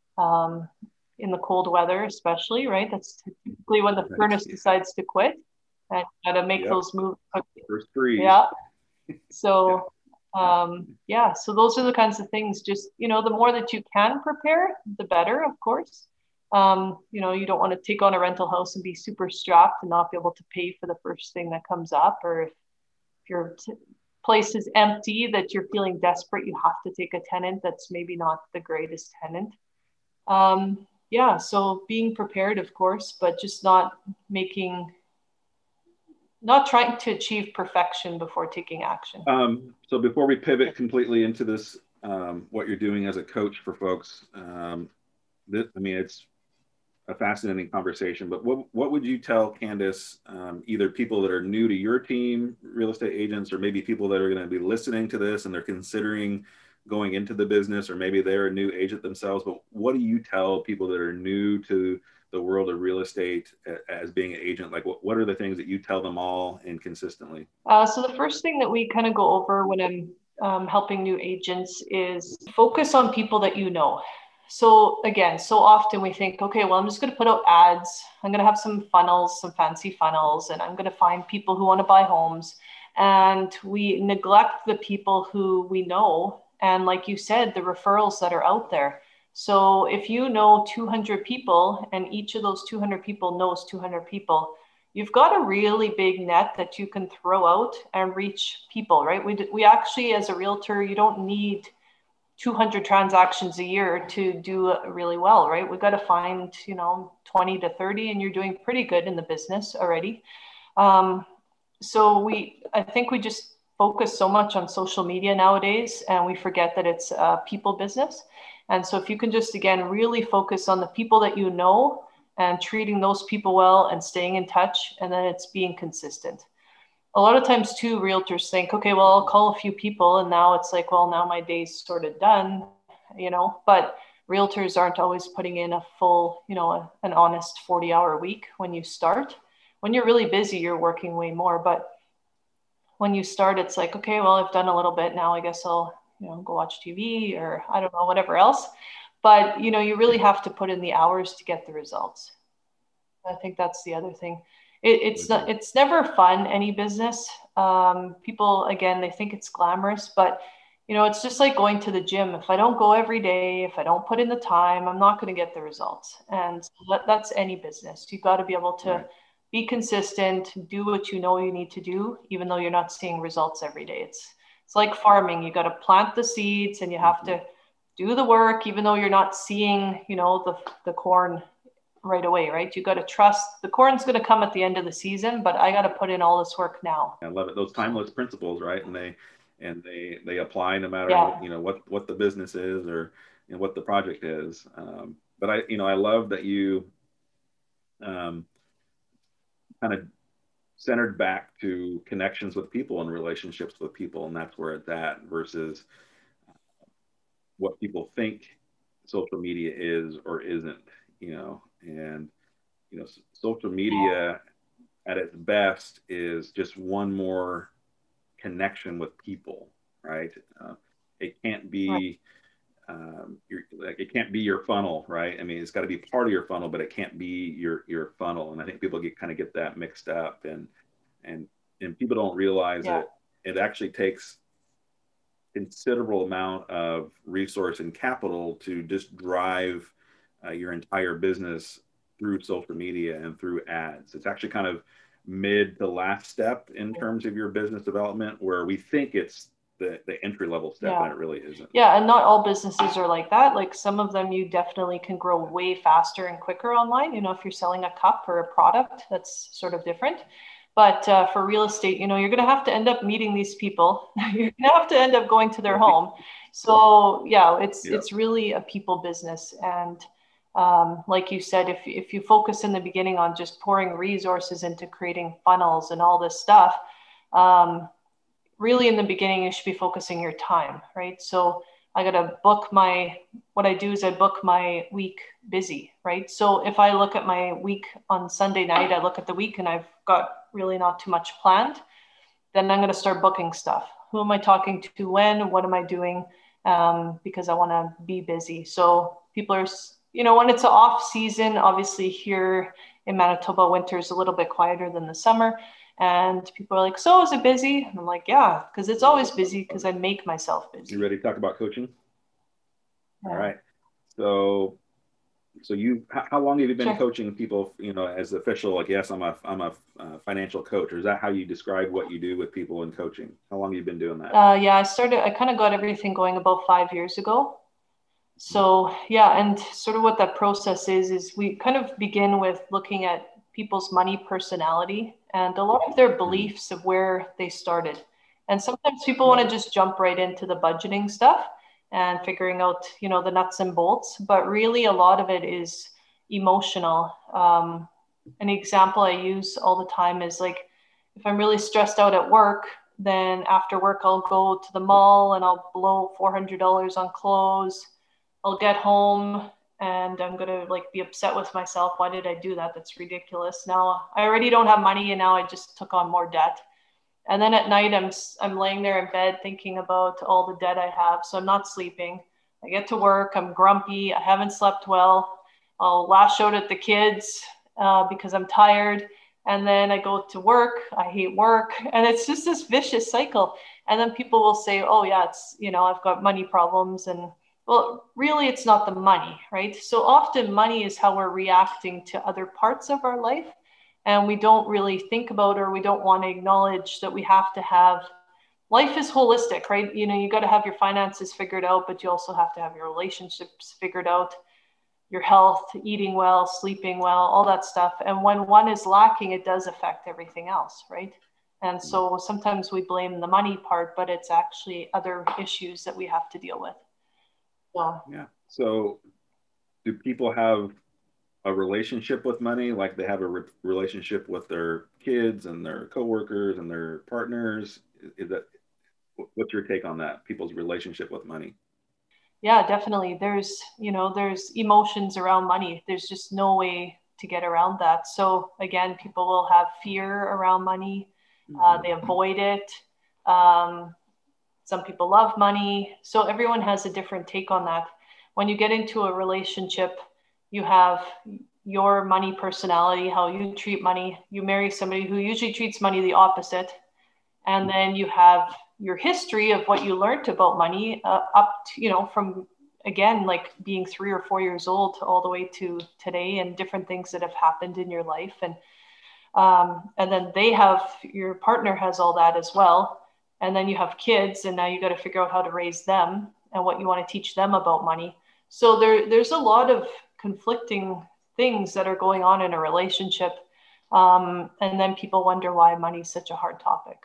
Um, in the cold weather, especially, right? That's typically when the furnace decides to quit, and you got to make yep. those moves. First freeze. Yeah. So, um, yeah. So those are the kinds of things. Just, you know, the more that you can prepare, the better, of course. Um, you know, you don't want to take on a rental house and be super strapped and not be able to pay for the first thing that comes up, or if, if your t- place is empty, that you're feeling desperate, you have to take a tenant that's maybe not the greatest tenant. Um, yeah, so being prepared, of course, but just not making, not trying to achieve perfection before taking action. Um, so before we pivot completely into this, um, what you're doing as a coach for folks, um, this, I mean, it's a fascinating conversation, but what, what would you tell Candace, um, either people that are new to your team, real estate agents, or maybe people that are going to be listening to this and they're considering going into the business, or maybe they're a new agent themselves, but what do you tell people that are new to the world of real estate as being an agent? Like, what, what are the things that you tell them all and consistently? Uh, so the first thing that we kind of go over when I'm um, helping new agents is focus on people that you know. So again, so often we think, okay, well, I'm just going to put out ads. I'm going to have some funnels, some fancy funnels, and I'm going to find people who want to buy homes. And we neglect the people who we know. And like you said, the referrals that are out there. So if you know two hundred people and each of those two hundred people knows two hundred people, you've got a really big net that you can throw out and reach people, right? We, we actually, as a realtor, you don't need two hundred transactions a year to do really well, right? We've got to find, you know, twenty to thirty, and you're doing pretty good in the business already. Um, so we, I think we just focus so much on social media nowadays, and we forget that it's a people business. And so if you can just, again, really focus on the people that you know and treating those people well and staying in touch, and then it's being consistent. A lot of times too, realtors think, okay, well, I'll call a few people, and now it's like, well, now my day's sort of done, you know, but realtors aren't always putting in a full, you know, a, an honest forty hour week when you start. When you're really busy, you're working way more, but when you start, it's like, okay, well, I've done a little bit now, I guess I'll, you know, go watch T V or I don't know, whatever else. But, you know, you really have to put in the hours to get the results. I think that's the other thing. It, it's not, it's never fun, any business. Um, people, again, they think it's glamorous, but, you know, it's just like going to the gym. If I don't go every day, if I don't put in the time, I'm not going to get the results. And that, that's any business. You've got to be able to right. be consistent, do what you know you need to do, even though you're not seeing results every day. It's, it's like farming. You got to plant the seeds and you have mm-hmm. to do the work, even though you're not seeing, you know, the, the corn right away, right? You got to trust the corn's going to come at the end of the season, but I got to put in all this work now. I love it. Those timeless principles, right? And they, and they, they apply no matter yeah. what, you know, what, what the business is or you know, what the project is. Um, but I, you know, I love that you um, kind of centered back to connections with people and relationships with people. And that's where it's at versus what people think social media is or isn't, you know. And, you know, social media at its best is just one more connection with people, right? Uh, it can't be, um, your, like, it can't be your funnel, right? I mean, it's got to be part of your funnel, but it can't be your, your funnel. And I think people get kind of get that mixed up, and, and, and people don't realize yeah. that it actually takes considerable amount of resource and capital to just drive Uh, your entire business through social media and through ads. It's actually kind of mid to last step in terms of your business development, where we think it's the, the entry level step, yeah. and it really isn't. Yeah, and not all businesses are like that. Like some of them, you definitely can grow way faster and quicker online. You know, if you're selling a cup or a product, that's sort of different. But uh, for real estate, you know, you're going to have to end up meeting these people. You're going to have to end up going to their home. So yeah, it's yeah. it's really a people business. And Um, like you said, if, if you focus in the beginning on just pouring resources into creating funnels and all this stuff, um, really in the beginning, you should be focusing your time, right? So I got to book my, what I do is I book my week busy, right? So if I look at my week on Sunday night, I look at the week and I've got really not too much planned, then I'm going to start booking stuff. Who am I talking to when? What am I doing? Um, because I want to be busy. So people are, you know, when it's an off season, obviously here in Manitoba, winter is a little bit quieter than the summer. And people are like, so is it busy? And I'm like, yeah, because it's always busy because I make myself busy. You ready to talk about coaching? Yeah. All right. So, so you, how long have you been Sure. coaching people, you know, as official, like, yes, I'm a, I'm a uh, financial coach, or is that how you describe what you do with people in coaching? How long have you been doing that? Uh, yeah, I started, I kind of got everything going about five years ago. So yeah, and sort of what that process is, is we kind of begin with looking at people's money personality and a lot of their beliefs of where they started. And sometimes people want to just jump right into the budgeting stuff and figuring out, you know, the nuts and bolts, but really a lot of it is emotional. Um, an example I use all the time is like, if I'm really stressed out at work, then after work, I'll go to the mall and I'll blow four hundred dollars on clothes. I'll get home and I'm going to like be upset with myself. Why did I do that? That's ridiculous. Now I already don't have money and now I just took on more debt. And then at night I'm, I'm laying there in bed thinking about all the debt I have. So I'm not sleeping. I get to work. I'm grumpy. I haven't slept well. I'll lash out at the kids uh, because I'm tired. And then I go to work. I hate work. And it's just this vicious cycle. And then people will say, oh yeah, it's, you know, I've got money problems. And well, really, it's not the money, right? So often money is how we're reacting to other parts of our life. And we don't really think about, or we don't want to acknowledge that we have to have life is holistic, right? You know, you got to have your finances figured out, but you also have to have your relationships figured out, your health, eating well, sleeping well, all that stuff. And when one is lacking, it does affect everything else, right? And so sometimes we blame the money part, but it's actually other issues that we have to deal with. So, yeah. So do people have a relationship with money like they have a re- relationship with their kids and their coworkers and their partners? Is that, what's your take on that, people's relationship with money? Yeah, definitely. There's, you know, there's emotions around money. There's just no way to get around that. So again, people will have fear around money. Uh, they avoid it. Um, some people love money. So everyone has a different take on that. When you get into a relationship, you have your money personality, how you treat money. You marry somebody who usually treats money the opposite. And then you have your history of what you learned about money uh, up to, you know, from, again, like being three or four years old all the way to today, and different things that have happened in your life. And um, and then they have, your partner has all that as well. And then you have kids, and now you got to figure out how to raise them and what you want to teach them about money. So there, there's a lot of conflicting things that are going on in a relationship. Um, and then people wonder why money is such a hard topic.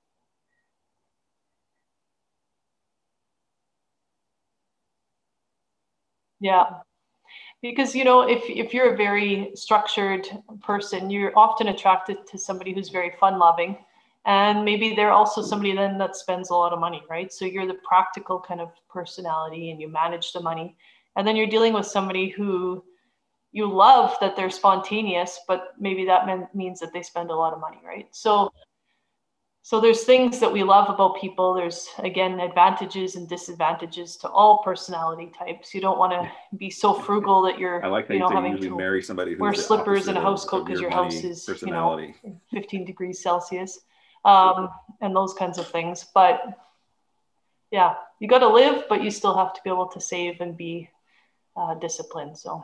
Yeah. Because, you know, if, if you're a very structured person, you're often attracted to somebody who's very fun loving. And maybe they're also somebody then that spends a lot of money, right? So you're the practical kind of personality and you manage the money. And then you're dealing with somebody who you love that they're spontaneous, but maybe that means that they spend a lot of money, right? So So there's things that we love about people. There's, again, advantages and disadvantages to all personality types. You don't want to be so frugal that you're, I like how you you know, say you having usually to marry somebody who's wear the slippers and a opposite house of, coat of because your your money house is, you know, personality. fifteen degrees Celsius, um, and those kinds of things. But yeah, you got to live, but you still have to be able to save and be uh, disciplined. So.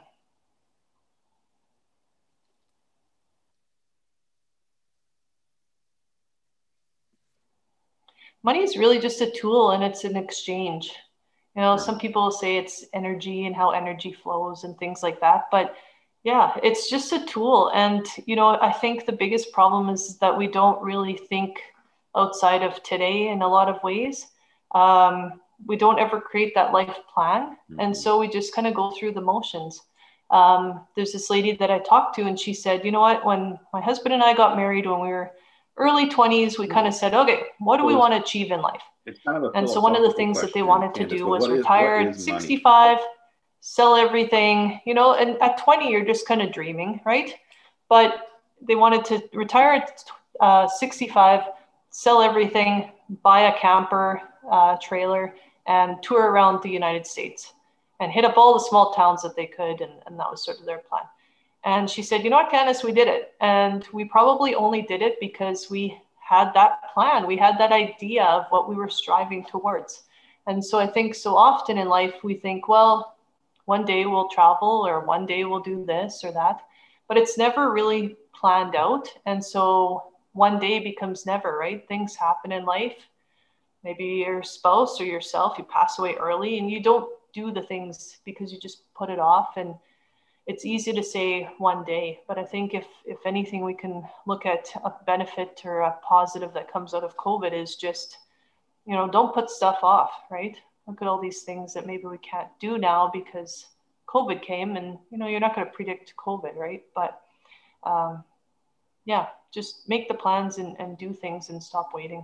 Money is really just a tool, and it's an exchange. You know, some people say it's energy and how energy flows and things like that. But yeah, it's just a tool. And, you know, I think the biggest problem is that we don't really think outside of today in a lot of ways. Um, we don't ever create that life plan. Mm-hmm. And so we just kind of go through the motions. Um, there's this lady that I talked to, and she said, you know what, when my husband and I got married when we were early twenties, we kind of said, okay, what do we want to achieve in life? It's kind of a and so one of the things question, that they wanted to Candace, do was is, retire at sixty-five, sell everything, you know, and at twenty, you're just kind of dreaming, right? But they wanted to retire at uh, sixty-five, sell everything, buy a camper uh, trailer, and tour around the United States and hit up all the small towns that they could. And, and that was sort of their plan. And she said, you know what, Candace, we did it. And we probably only did it because we had that plan. We had that idea of what we were striving towards. And so I think so often in life, we think, well, one day we'll travel, or one day we'll do this or that, but it's never really planned out. And so one day becomes never, right? Things happen in life. Maybe your spouse or yourself, you pass away early, and you don't do the things because you just put it off. And it's easy to say one day, but I think if, if anything, we can look at a benefit or a positive that comes out of COVID is just, you know, don't put stuff off, right? Look at all these things that maybe we can't do now because COVID came, and, you know, you're not going to predict COVID, right? But um, yeah, just make the plans and, and do things and stop waiting.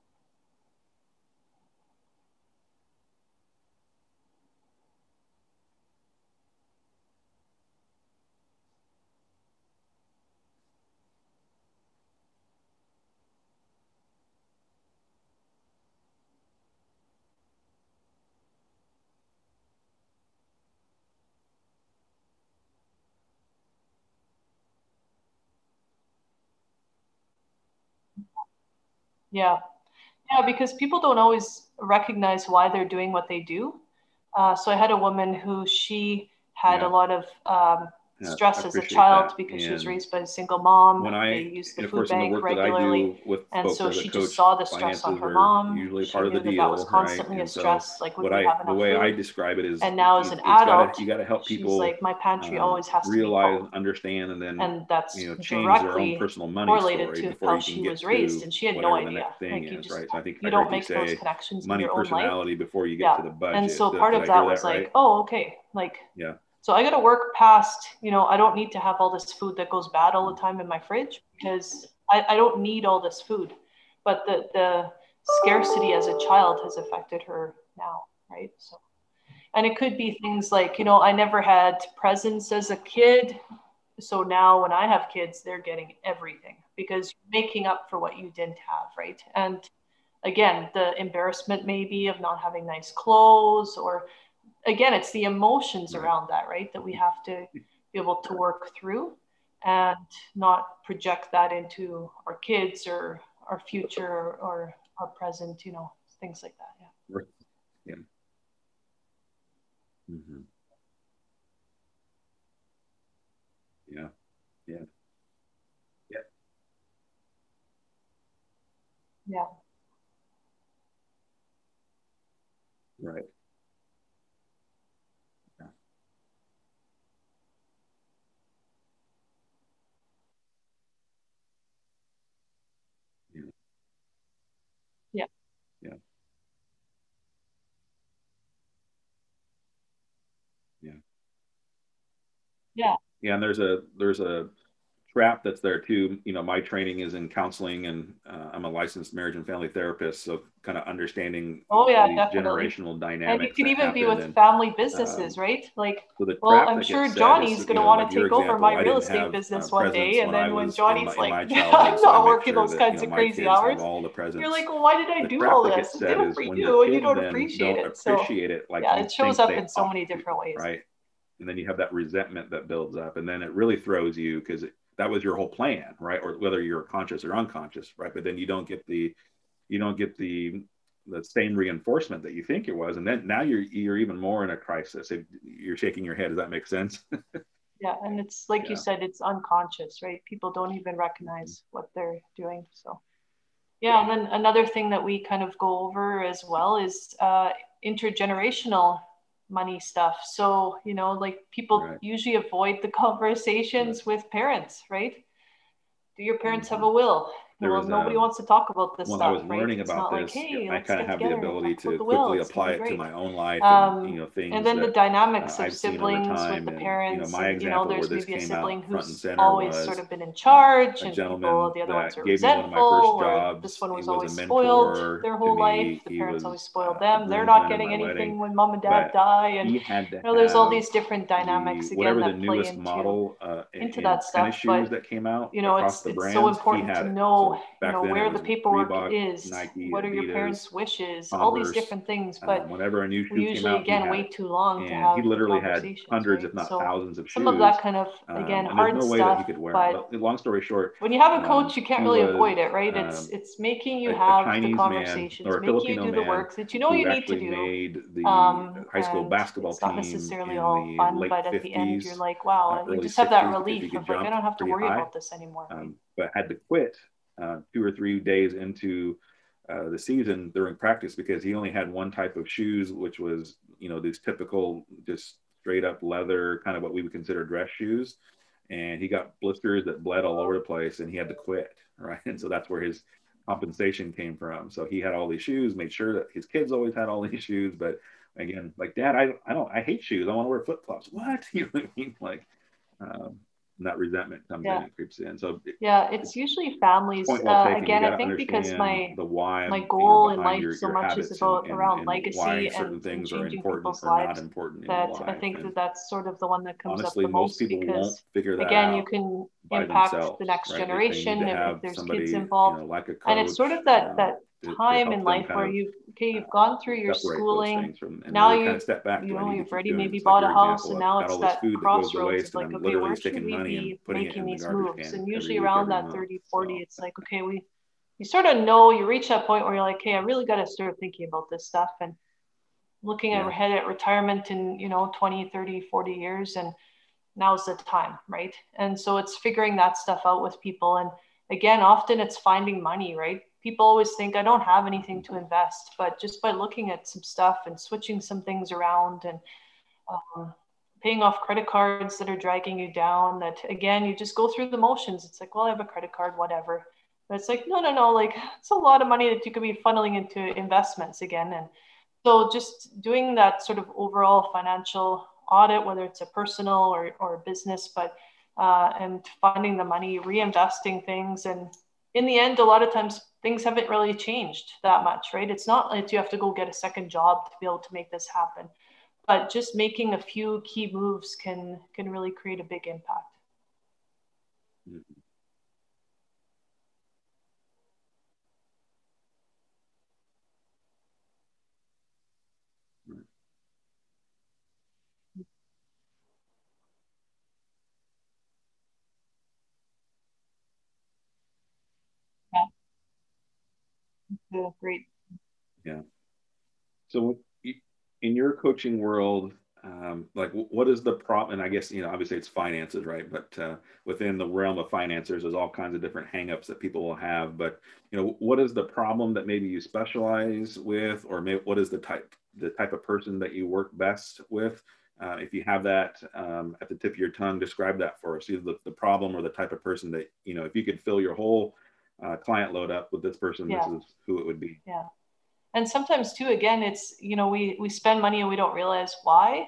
Yeah. Yeah, because people don't always recognize why they're doing what they do. Uh, so I had a woman who she had yeah. a lot of um, Yeah, stress I as a appreciate child that. because she was And raised by a single mom. when I, They used the and of food course, in the bank work that I regularly. do with And folks so as a she coach, just saw the stress on finances her are mom. usually She part of the knew that that was deal, right? constantly a And so stress. Like, would what we I, have the enough way I food? describe it is, And now as it, an it's gotta, adult, you got to help she's people like, my pantry um, always has to be realize, full. understand, and then And that's you know change their own directly personal money correlated story to before how you can she get was raised. to And she had no whatever the idea. next thing Like, you is, just, right? So I think you I don't heard you make those say connections in money your own life. personality before you get Yeah. to the budget. And so Did, part did of I that hear was that like, right? oh, okay. Like, Yeah. so I got to work past, you know, I don't need to have all this food that goes bad all the time in my fridge because I, I don't need all this food. But the, the scarcity as a child has affected her now, right? So, and it could be things like, you know, I never had presents as a kid. So now when I have kids, they're getting everything because you're making up for what you didn't have, right? And again, the embarrassment maybe of not having nice clothes, or again, it's the emotions Right. around that, right? That we have to be able to work through and not project that into our kids or our future or our present, you know, things like that. Yeah. Right. Yeah. Mm-hmm. Yeah. Yeah. Yeah. Yeah. Right. Yeah. Yeah. Yeah. Yeah. Yeah. Yeah. Yeah. And there's a there's a trap that's there too. You know, my training is in counseling, and uh, I'm a licensed marriage and family therapist, so kind of understanding Oh yeah, these definitely. generational And it dynamics could that even be happen. with And family um, businesses, right? Like, so the well, trap I'm that gets sure set is, Johnny's going you to know, want like to your take over example, my I real didn't estate have uh, business one presents day. And when I then when was in my Johnny's in like, my I'm childhood, so I not make working sure those that, you kinds know, of my crazy kids have hours. all the You're like, presents. well, why did I The do trap all that this? gets I did set it is for when your you and you kids don't then appreciate don't it. So appreciate it like yeah, you it shows think up they in so ought many to, different ways. right? And then you have that resentment that builds up, and then it really throws you because that was your whole plan, right? Or whether you're conscious or unconscious, right? But then you don't get the you don't get the the same reinforcement that you think it was, and then now you're you're even more in a crisis. If you're shaking your head, does that make sense? Yeah, and it's like you Yeah. said, it's unconscious, right? People don't even recognize what they're doing. So yeah, and then another thing that we kind of go over as well is uh, intergenerational money stuff. So, you know, like people Right. usually avoid the conversations Right. with parents, right? Do your parents have Mm-hmm. a will? There Well, was nobody a wants to talk about this when I stuff, was right? learning It's about not like, this, hey, I let's kind of get have the together and ability talk about to the will. quickly It's gonna apply be it to great. my own life, and you Um, know and things then the that uh, dynamics of I've seen over siblings with time. the And you know, parents, my and you know, example where there's this maybe a came out sibling front and who's center always sort was of been in uh, charge, a and people, gentleman the other ones that are gave me one of my first resentful, or this jobs. one He was was a always spoiled mentor their to whole life. me. The He parents always was spoiled uh, a them. They're not groomsman in my getting wedding, anything when mom and dad but die, and he had to you know, there's all have these different the dynamics again whatever the that play newest into model uh, in, into in that tennis stuff. shoes But that came out you know, across it's the it's so brands. He important to had it. know, So you back know, then it where the was paperwork Reebok, is, Nike, what are your Adidas, parents' wishes, all these Converse. different things. Uh, But whenever a new we shoe came usually, out, he again, had it. wait too long to And he have the literally had conversations, hundreds, right? if not So thousands of some of that shoes. kind of, again, Um, and there's hard no way that he stuff. could wear them. But But long story short, when you have a um, coach, you can't he really was avoid it, right? It's um, it's making a, you a have the Chinese man conversations, or a making you Filipino do the man work that you know you who need to actually do. made the Um, high school and basketball it's not team necessarily in all the fun, late but at the end, you're fifties, like, wow, uh, and you early just have that sixties because he relief could of like, I jump don't have to pretty worry high, about this anymore, right? um, but had to quit uh, two or three days into uh, the season during practice because he only had one type of shoes, which was, you know, these typical, just straight up leather, kind of what we would consider dress shoes. And he got blisters that bled all over the place and he had to quit. Right. And so that's where his compensation came from. So he had all these shoes, made sure that his kids always had all these shoes. But again, like, Dad, I, I don't, I hate shoes. I want to wear flip flops. What? You know what I mean? Like, um, and that resentment comes Yeah. in and creeps in. So it, Yeah, it's usually families. point well Uh, taken. You again, got I to think because understand my the why, my you know, goal in behind life your, so your much is habits and, about and, around and why legacy certain and, and things are changing important people's or not lives, important in your that I life. think And that that's sort of the one that comes up honestly, the most most people won't because, figure that again, you out can by impact the themselves, next right? If they need generation to if, if have there's kids somebody, you involved. know, like a And it's coach sort of that um, that to, to time in help them life kind where of you, okay, uh, you've gone through your separate those schooling, things from, and now really kind you've, of step back. you Do I know, need to you've keep already doing maybe this? Like bought a your house, example, and I've now got it's all this that food that goes to crossroads of waste, and like, I'm okay, literally where should taking we money and be putting it making in the these garbage moves? can And every usually week, around every that month. thirty, forty, So it's like, okay, we, you sort of know, you reach that point where you're like, hey, I really got to start thinking about this stuff and looking yeah, ahead at retirement in, you know, twenty, thirty, forty years. And now's the time, right? And so it's figuring that stuff out with people. And again, often it's finding money, right? People always think I don't have anything to invest, but just by looking at some stuff and switching some things around and um, paying off credit cards that are dragging you down, that again, you just go through the motions. It's like, well, I have a credit card, whatever. But it's like, no, no, no, like it's a lot of money that you could be funneling into investments again. And so just doing that sort of overall financial audit, whether it's a personal or, or a business, but uh, and finding the money, reinvesting things. And in the end, a lot of times things haven't really changed that much, right? It's not like you have to go get a second job to be able to make this happen, but just making a few key moves can can really create a big impact. Mm-hmm. Yeah, great. Yeah. So in your coaching world, um, like what is the problem? And I guess, you know, obviously it's finances, right? But uh, within the realm of finances, there's all kinds of different hangups that people will have. But, you know, what is the problem that maybe you specialize with, or maybe what is the type, the type of person that you work best with? Uh, if you have that um, at the tip of your tongue, describe that for us, either the, the problem or the type of person that, you know, if you could fill your whole uh, client load up with this person, Yeah. this is who it would be. Yeah. And sometimes too, again, it's, you know, we, we spend money and we don't realize why.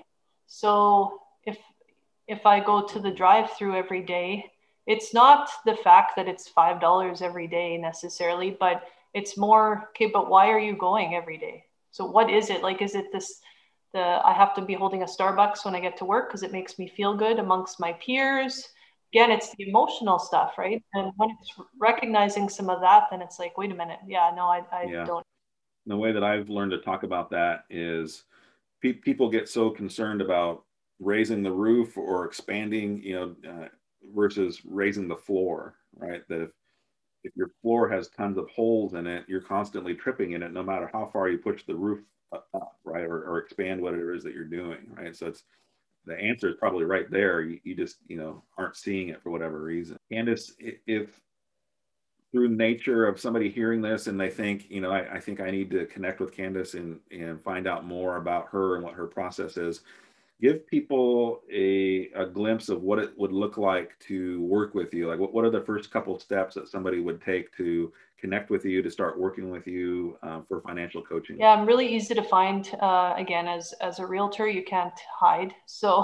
So if, if I go to the drive-through every day, it's not the fact that it's five dollars every day necessarily, but it's more, okay, but why are you going every day? So what is it? Like, is it this, the, I have to be holding a Starbucks when I get to work because it makes me feel good amongst my peers? Again, it's the emotional stuff, right? And when it's recognizing some of that, then it's like, wait a minute. Yeah, no, I, I Yeah. don't. The way that I've learned to talk about that is pe- people get so concerned about raising the roof or expanding, you know, uh, versus raising the floor, right? That if, if your floor has tons of holes in it, you're constantly tripping in it, no matter how far you push the roof up, right? Or, or expand what it is that you're doing, right? So it's, the answer is probably right there. You, you just, you know, aren't seeing it for whatever reason. Candace, if through nature of somebody hearing this and they think, you know, I, I think I need to connect with Candace and, and find out more about her and what her process is, give people a, a glimpse of what it would look like to work with you. Like what, what are the first couple of steps that somebody would take to connect with you, to start working with you uh, for financial coaching? Yeah, I'm really easy to find. Uh, again, as as a realtor, you can't hide. So,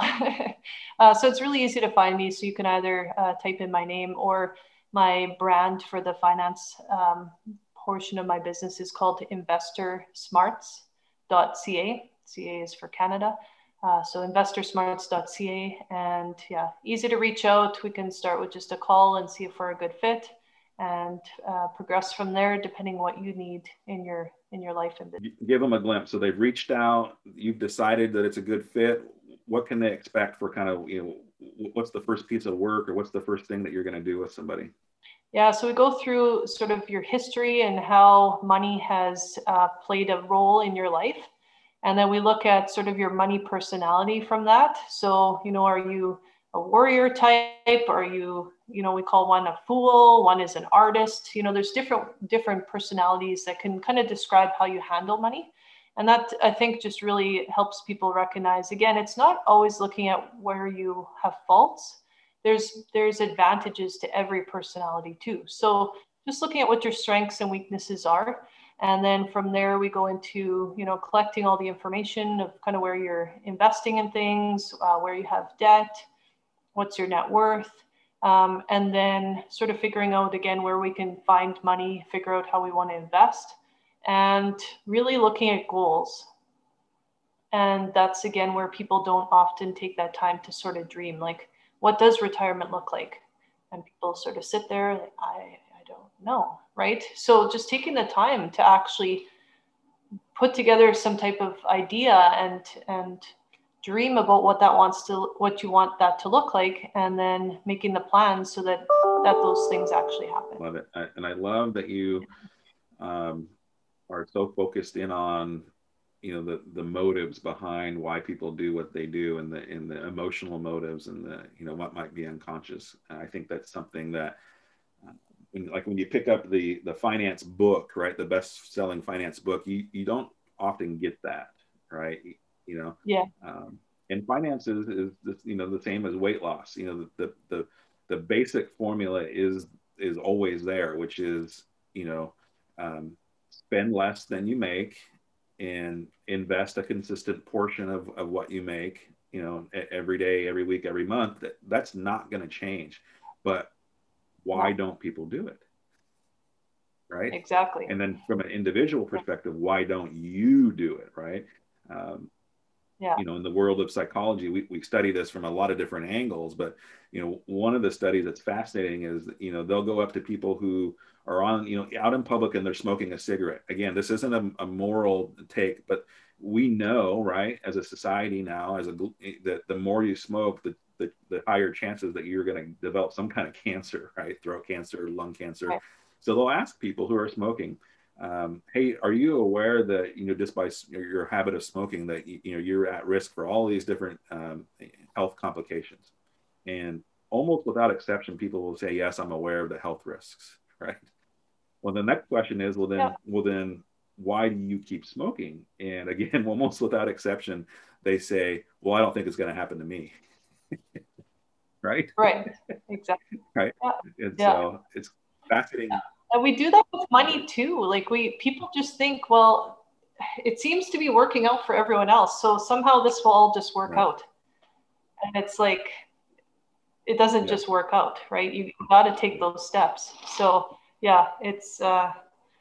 uh, so it's really easy to find me. So you can either uh, type in my name, or my brand for the finance um, portion of my business is called investor smarts dot c a. C A is for Canada. Uh, so investor smarts dot c a. And yeah, easy to reach out. We can start with just a call and see if we're a good fit, and uh, progress from there depending what you need in your in your life and business. Give them a glimpse. So they've reached out, you've decided that it's a good fit. What can they expect for kind of, you know, what's the first piece of work, or what's the first thing that you're going to do with somebody? Yeah, so we go through sort of your history and how money has uh, played a role in your life. And then we look at sort of your money personality from that. So, you know, are you a warrior type? Are you, you know, we call one a fool, one is an artist. You know, there's different different personalities that can kind of describe how you handle money. And that, I think, just really helps people recognize, again, it's not always looking at where you have faults. There's there's advantages to every personality too. So just looking at what your strengths and weaknesses are. And then from there, we go into, you know, collecting all the information of kind of where you're investing in things, uh, where you have debt, what's your net worth, um, and then sort of figuring out, again, where we can find money, figure out how we want to invest, and really looking at goals. And that's, again, where people don't often take that time to sort of dream, like, what does retirement look like? And people sort of sit there, like, I, I don't know, right? So just taking the time to actually put together some type of idea and and dream about what that wants to, what you want that to look like, and then making the plans so that that those things actually happen. Love it. I, and I love that you um, are so focused in on you know, the, the motives behind why people do what they do, and the, and the emotional motives, and the, you know, what might be unconscious. And I think that's something that, uh, when, like when you pick up the, the finance book, right, the best selling finance book, you, you don't often get that, right? You know, yeah. Um, and finances is, is, you know, the same as weight loss. You know, the, the, the, the basic formula is, is always there, which is, you know, um, spend less than you make, and invest a consistent portion of, of what you make, you know, every day, every week, every month. That, that's not going to change. But why No. don't people do it? Right? Exactly. And then from an individual perspective, why don't you do it? Right? Um, yeah. You know, in the world of psychology, we, we study this from a lot of different angles. But, you know, one of the studies that's fascinating is, you know, they'll go up to people who are on, you know, out in public and they're smoking a cigarette. Again, this isn't a, a moral take, but we know, right, as a society now, as a that the more you smoke, the the, the higher chances that you're going to develop some kind of cancer, right, throat cancer, lung cancer. Right. So they'll ask people who are smoking, um, hey, are you aware that, you know, just by your habit of smoking, that, you know, you're at risk for all these different um, health complications? And almost without exception, people will say, yes, I'm aware of the health risks. Right. Well, the next question is, well, then, yeah. well, then why do you keep smoking? And again, almost without exception, they say, well, I don't think it's going to happen to me. Right. Right. Exactly. Right. Yeah. And yeah. so it's fascinating. Yeah. And we do that with money too. Like we, people just think, well, it seems to be working out for everyone else, so somehow this will all just work right. out. And it's like, it doesn't yeah. just work out, right? You got to take those steps. So yeah, it's uh,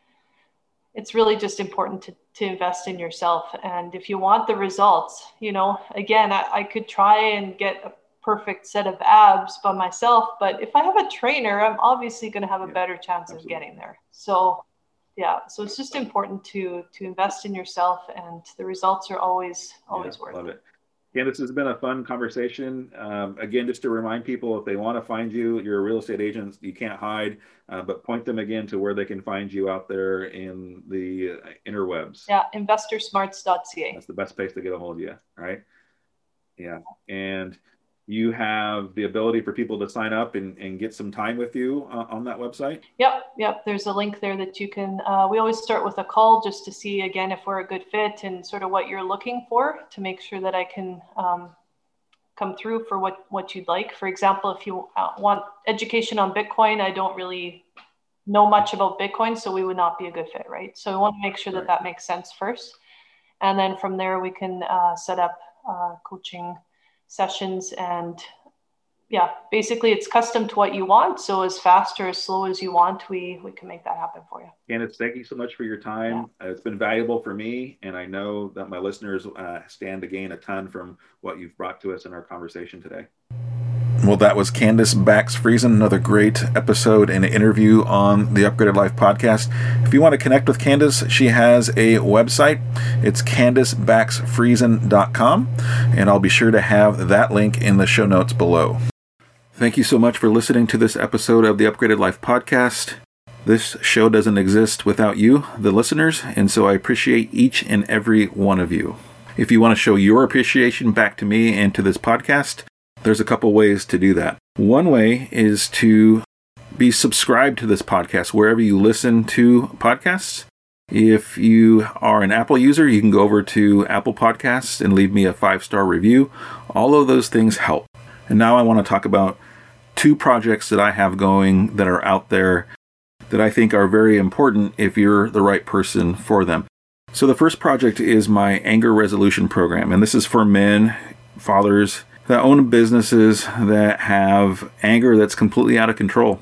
it's really just important to, to invest in yourself. And if you want the results, you know, again, I, I could try and get a perfect set of abs by myself, but if I have a trainer, I'm obviously going to have a yeah, better chance absolutely. of getting there. So yeah, so it's just important to to invest in yourself, and the results are always, always yeah, worth love it. it. Yeah, this has been a fun conversation. Um, again, just to remind people, if they want to find you, you're a real estate agent, you can't hide, uh, but point them again to where they can find you out there in the interwebs. Yeah, investor smarts dot c a. That's the best place to get a hold of you, right? Yeah, and you have the ability for people to sign up and, and get some time with you uh, on that website? Yep, yep. There's a link there that you can, uh, we always start with a call just to see, again, if we're a good fit and sort of what you're looking for, to make sure that I can um, come through for what, what you'd like. For example, if you uh, want education on Bitcoin, I don't really know much about Bitcoin, so we would not be a good fit, right? So we want to make sure that right. that makes sense first. And then from there, we can uh, set up uh, coaching sessions, and yeah, basically it's custom to what you want. So as fast or as slow as you want, we we can make that happen for you. Candace, thank you so much for your time. Yeah. Uh, it's been valuable for me, and I know that my listeners uh, stand to gain a ton from what you've brought to us in our conversation today. Well, that was Candace Bax Friesen, another great episode and interview on the Upgraded Life podcast. If you want to connect with Candace, she has a website. It's candace bax friesen dot com, and I'll be sure to have that link in the show notes below. Thank you so much for listening to this episode of the Upgraded Life podcast. This show doesn't exist without you, the listeners, and so I appreciate each and every one of you. If you want to show your appreciation back to me and to this podcast, there's a couple ways to do that. One way is to be subscribed to this podcast wherever you listen to podcasts. If you are an Apple user, you can go over to Apple Podcasts and leave me a five-star review. All of those things help. And now I want to talk about two projects that I have going that are out there that I think are very important if you're the right person for them. So the first project is my anger resolution program. And this is for men, fathers, that own businesses that have anger that's completely out of control.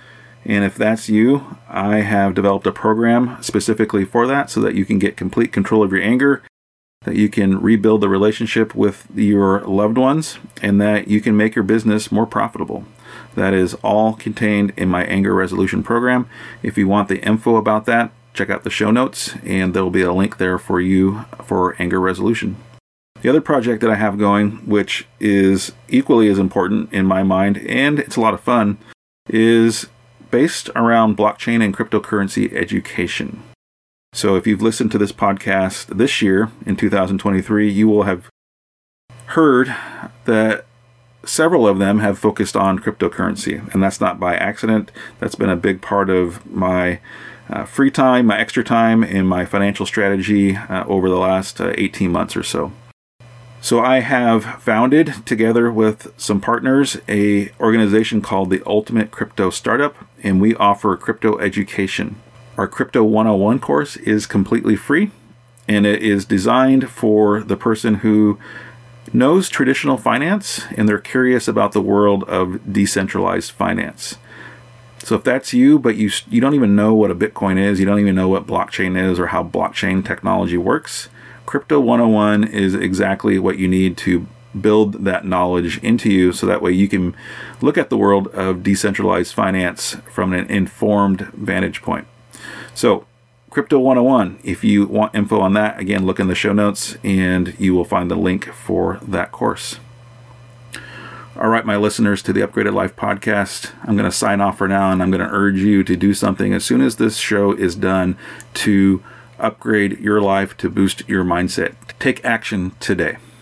And if that's you, I have developed a program specifically for that so that you can get complete control of your anger, that you can rebuild the relationship with your loved ones, and that you can make your business more profitable. That is all contained in my anger resolution program. If you want the info about that, check out the show notes, and there will be a link there for you for anger resolution. The other project that I have going, which is equally as important in my mind, and it's a lot of fun, is based around blockchain and cryptocurrency education. So if you've listened to this podcast this year in two thousand twenty-three, you will have heard that several of them have focused on cryptocurrency, and that's not by accident. That's been a big part of my uh, free time, my extra time, and my financial strategy uh, over the last uh, eighteen months or so. So I have founded, together with some partners, a organization called the Ultimate Crypto Startup, and we offer crypto education. Our Crypto one oh one course is completely free, and it is designed for the person who knows traditional finance and they're curious about the world of decentralized finance. So if that's you, but you you don't even know what a Bitcoin is, you don't even know what blockchain is or how blockchain technology works, Crypto one oh one is exactly what you need to build that knowledge into you, so that way you can look at the world of decentralized finance from an informed vantage point. So Crypto one oh one, if you want info on that, again, look in the show notes and you will find the link for that course. All right, my listeners to the Upgraded Life podcast, I'm going to sign off for now, and I'm going to urge you to do something as soon as this show is done to upgrade your life, to boost your mindset. Take action today.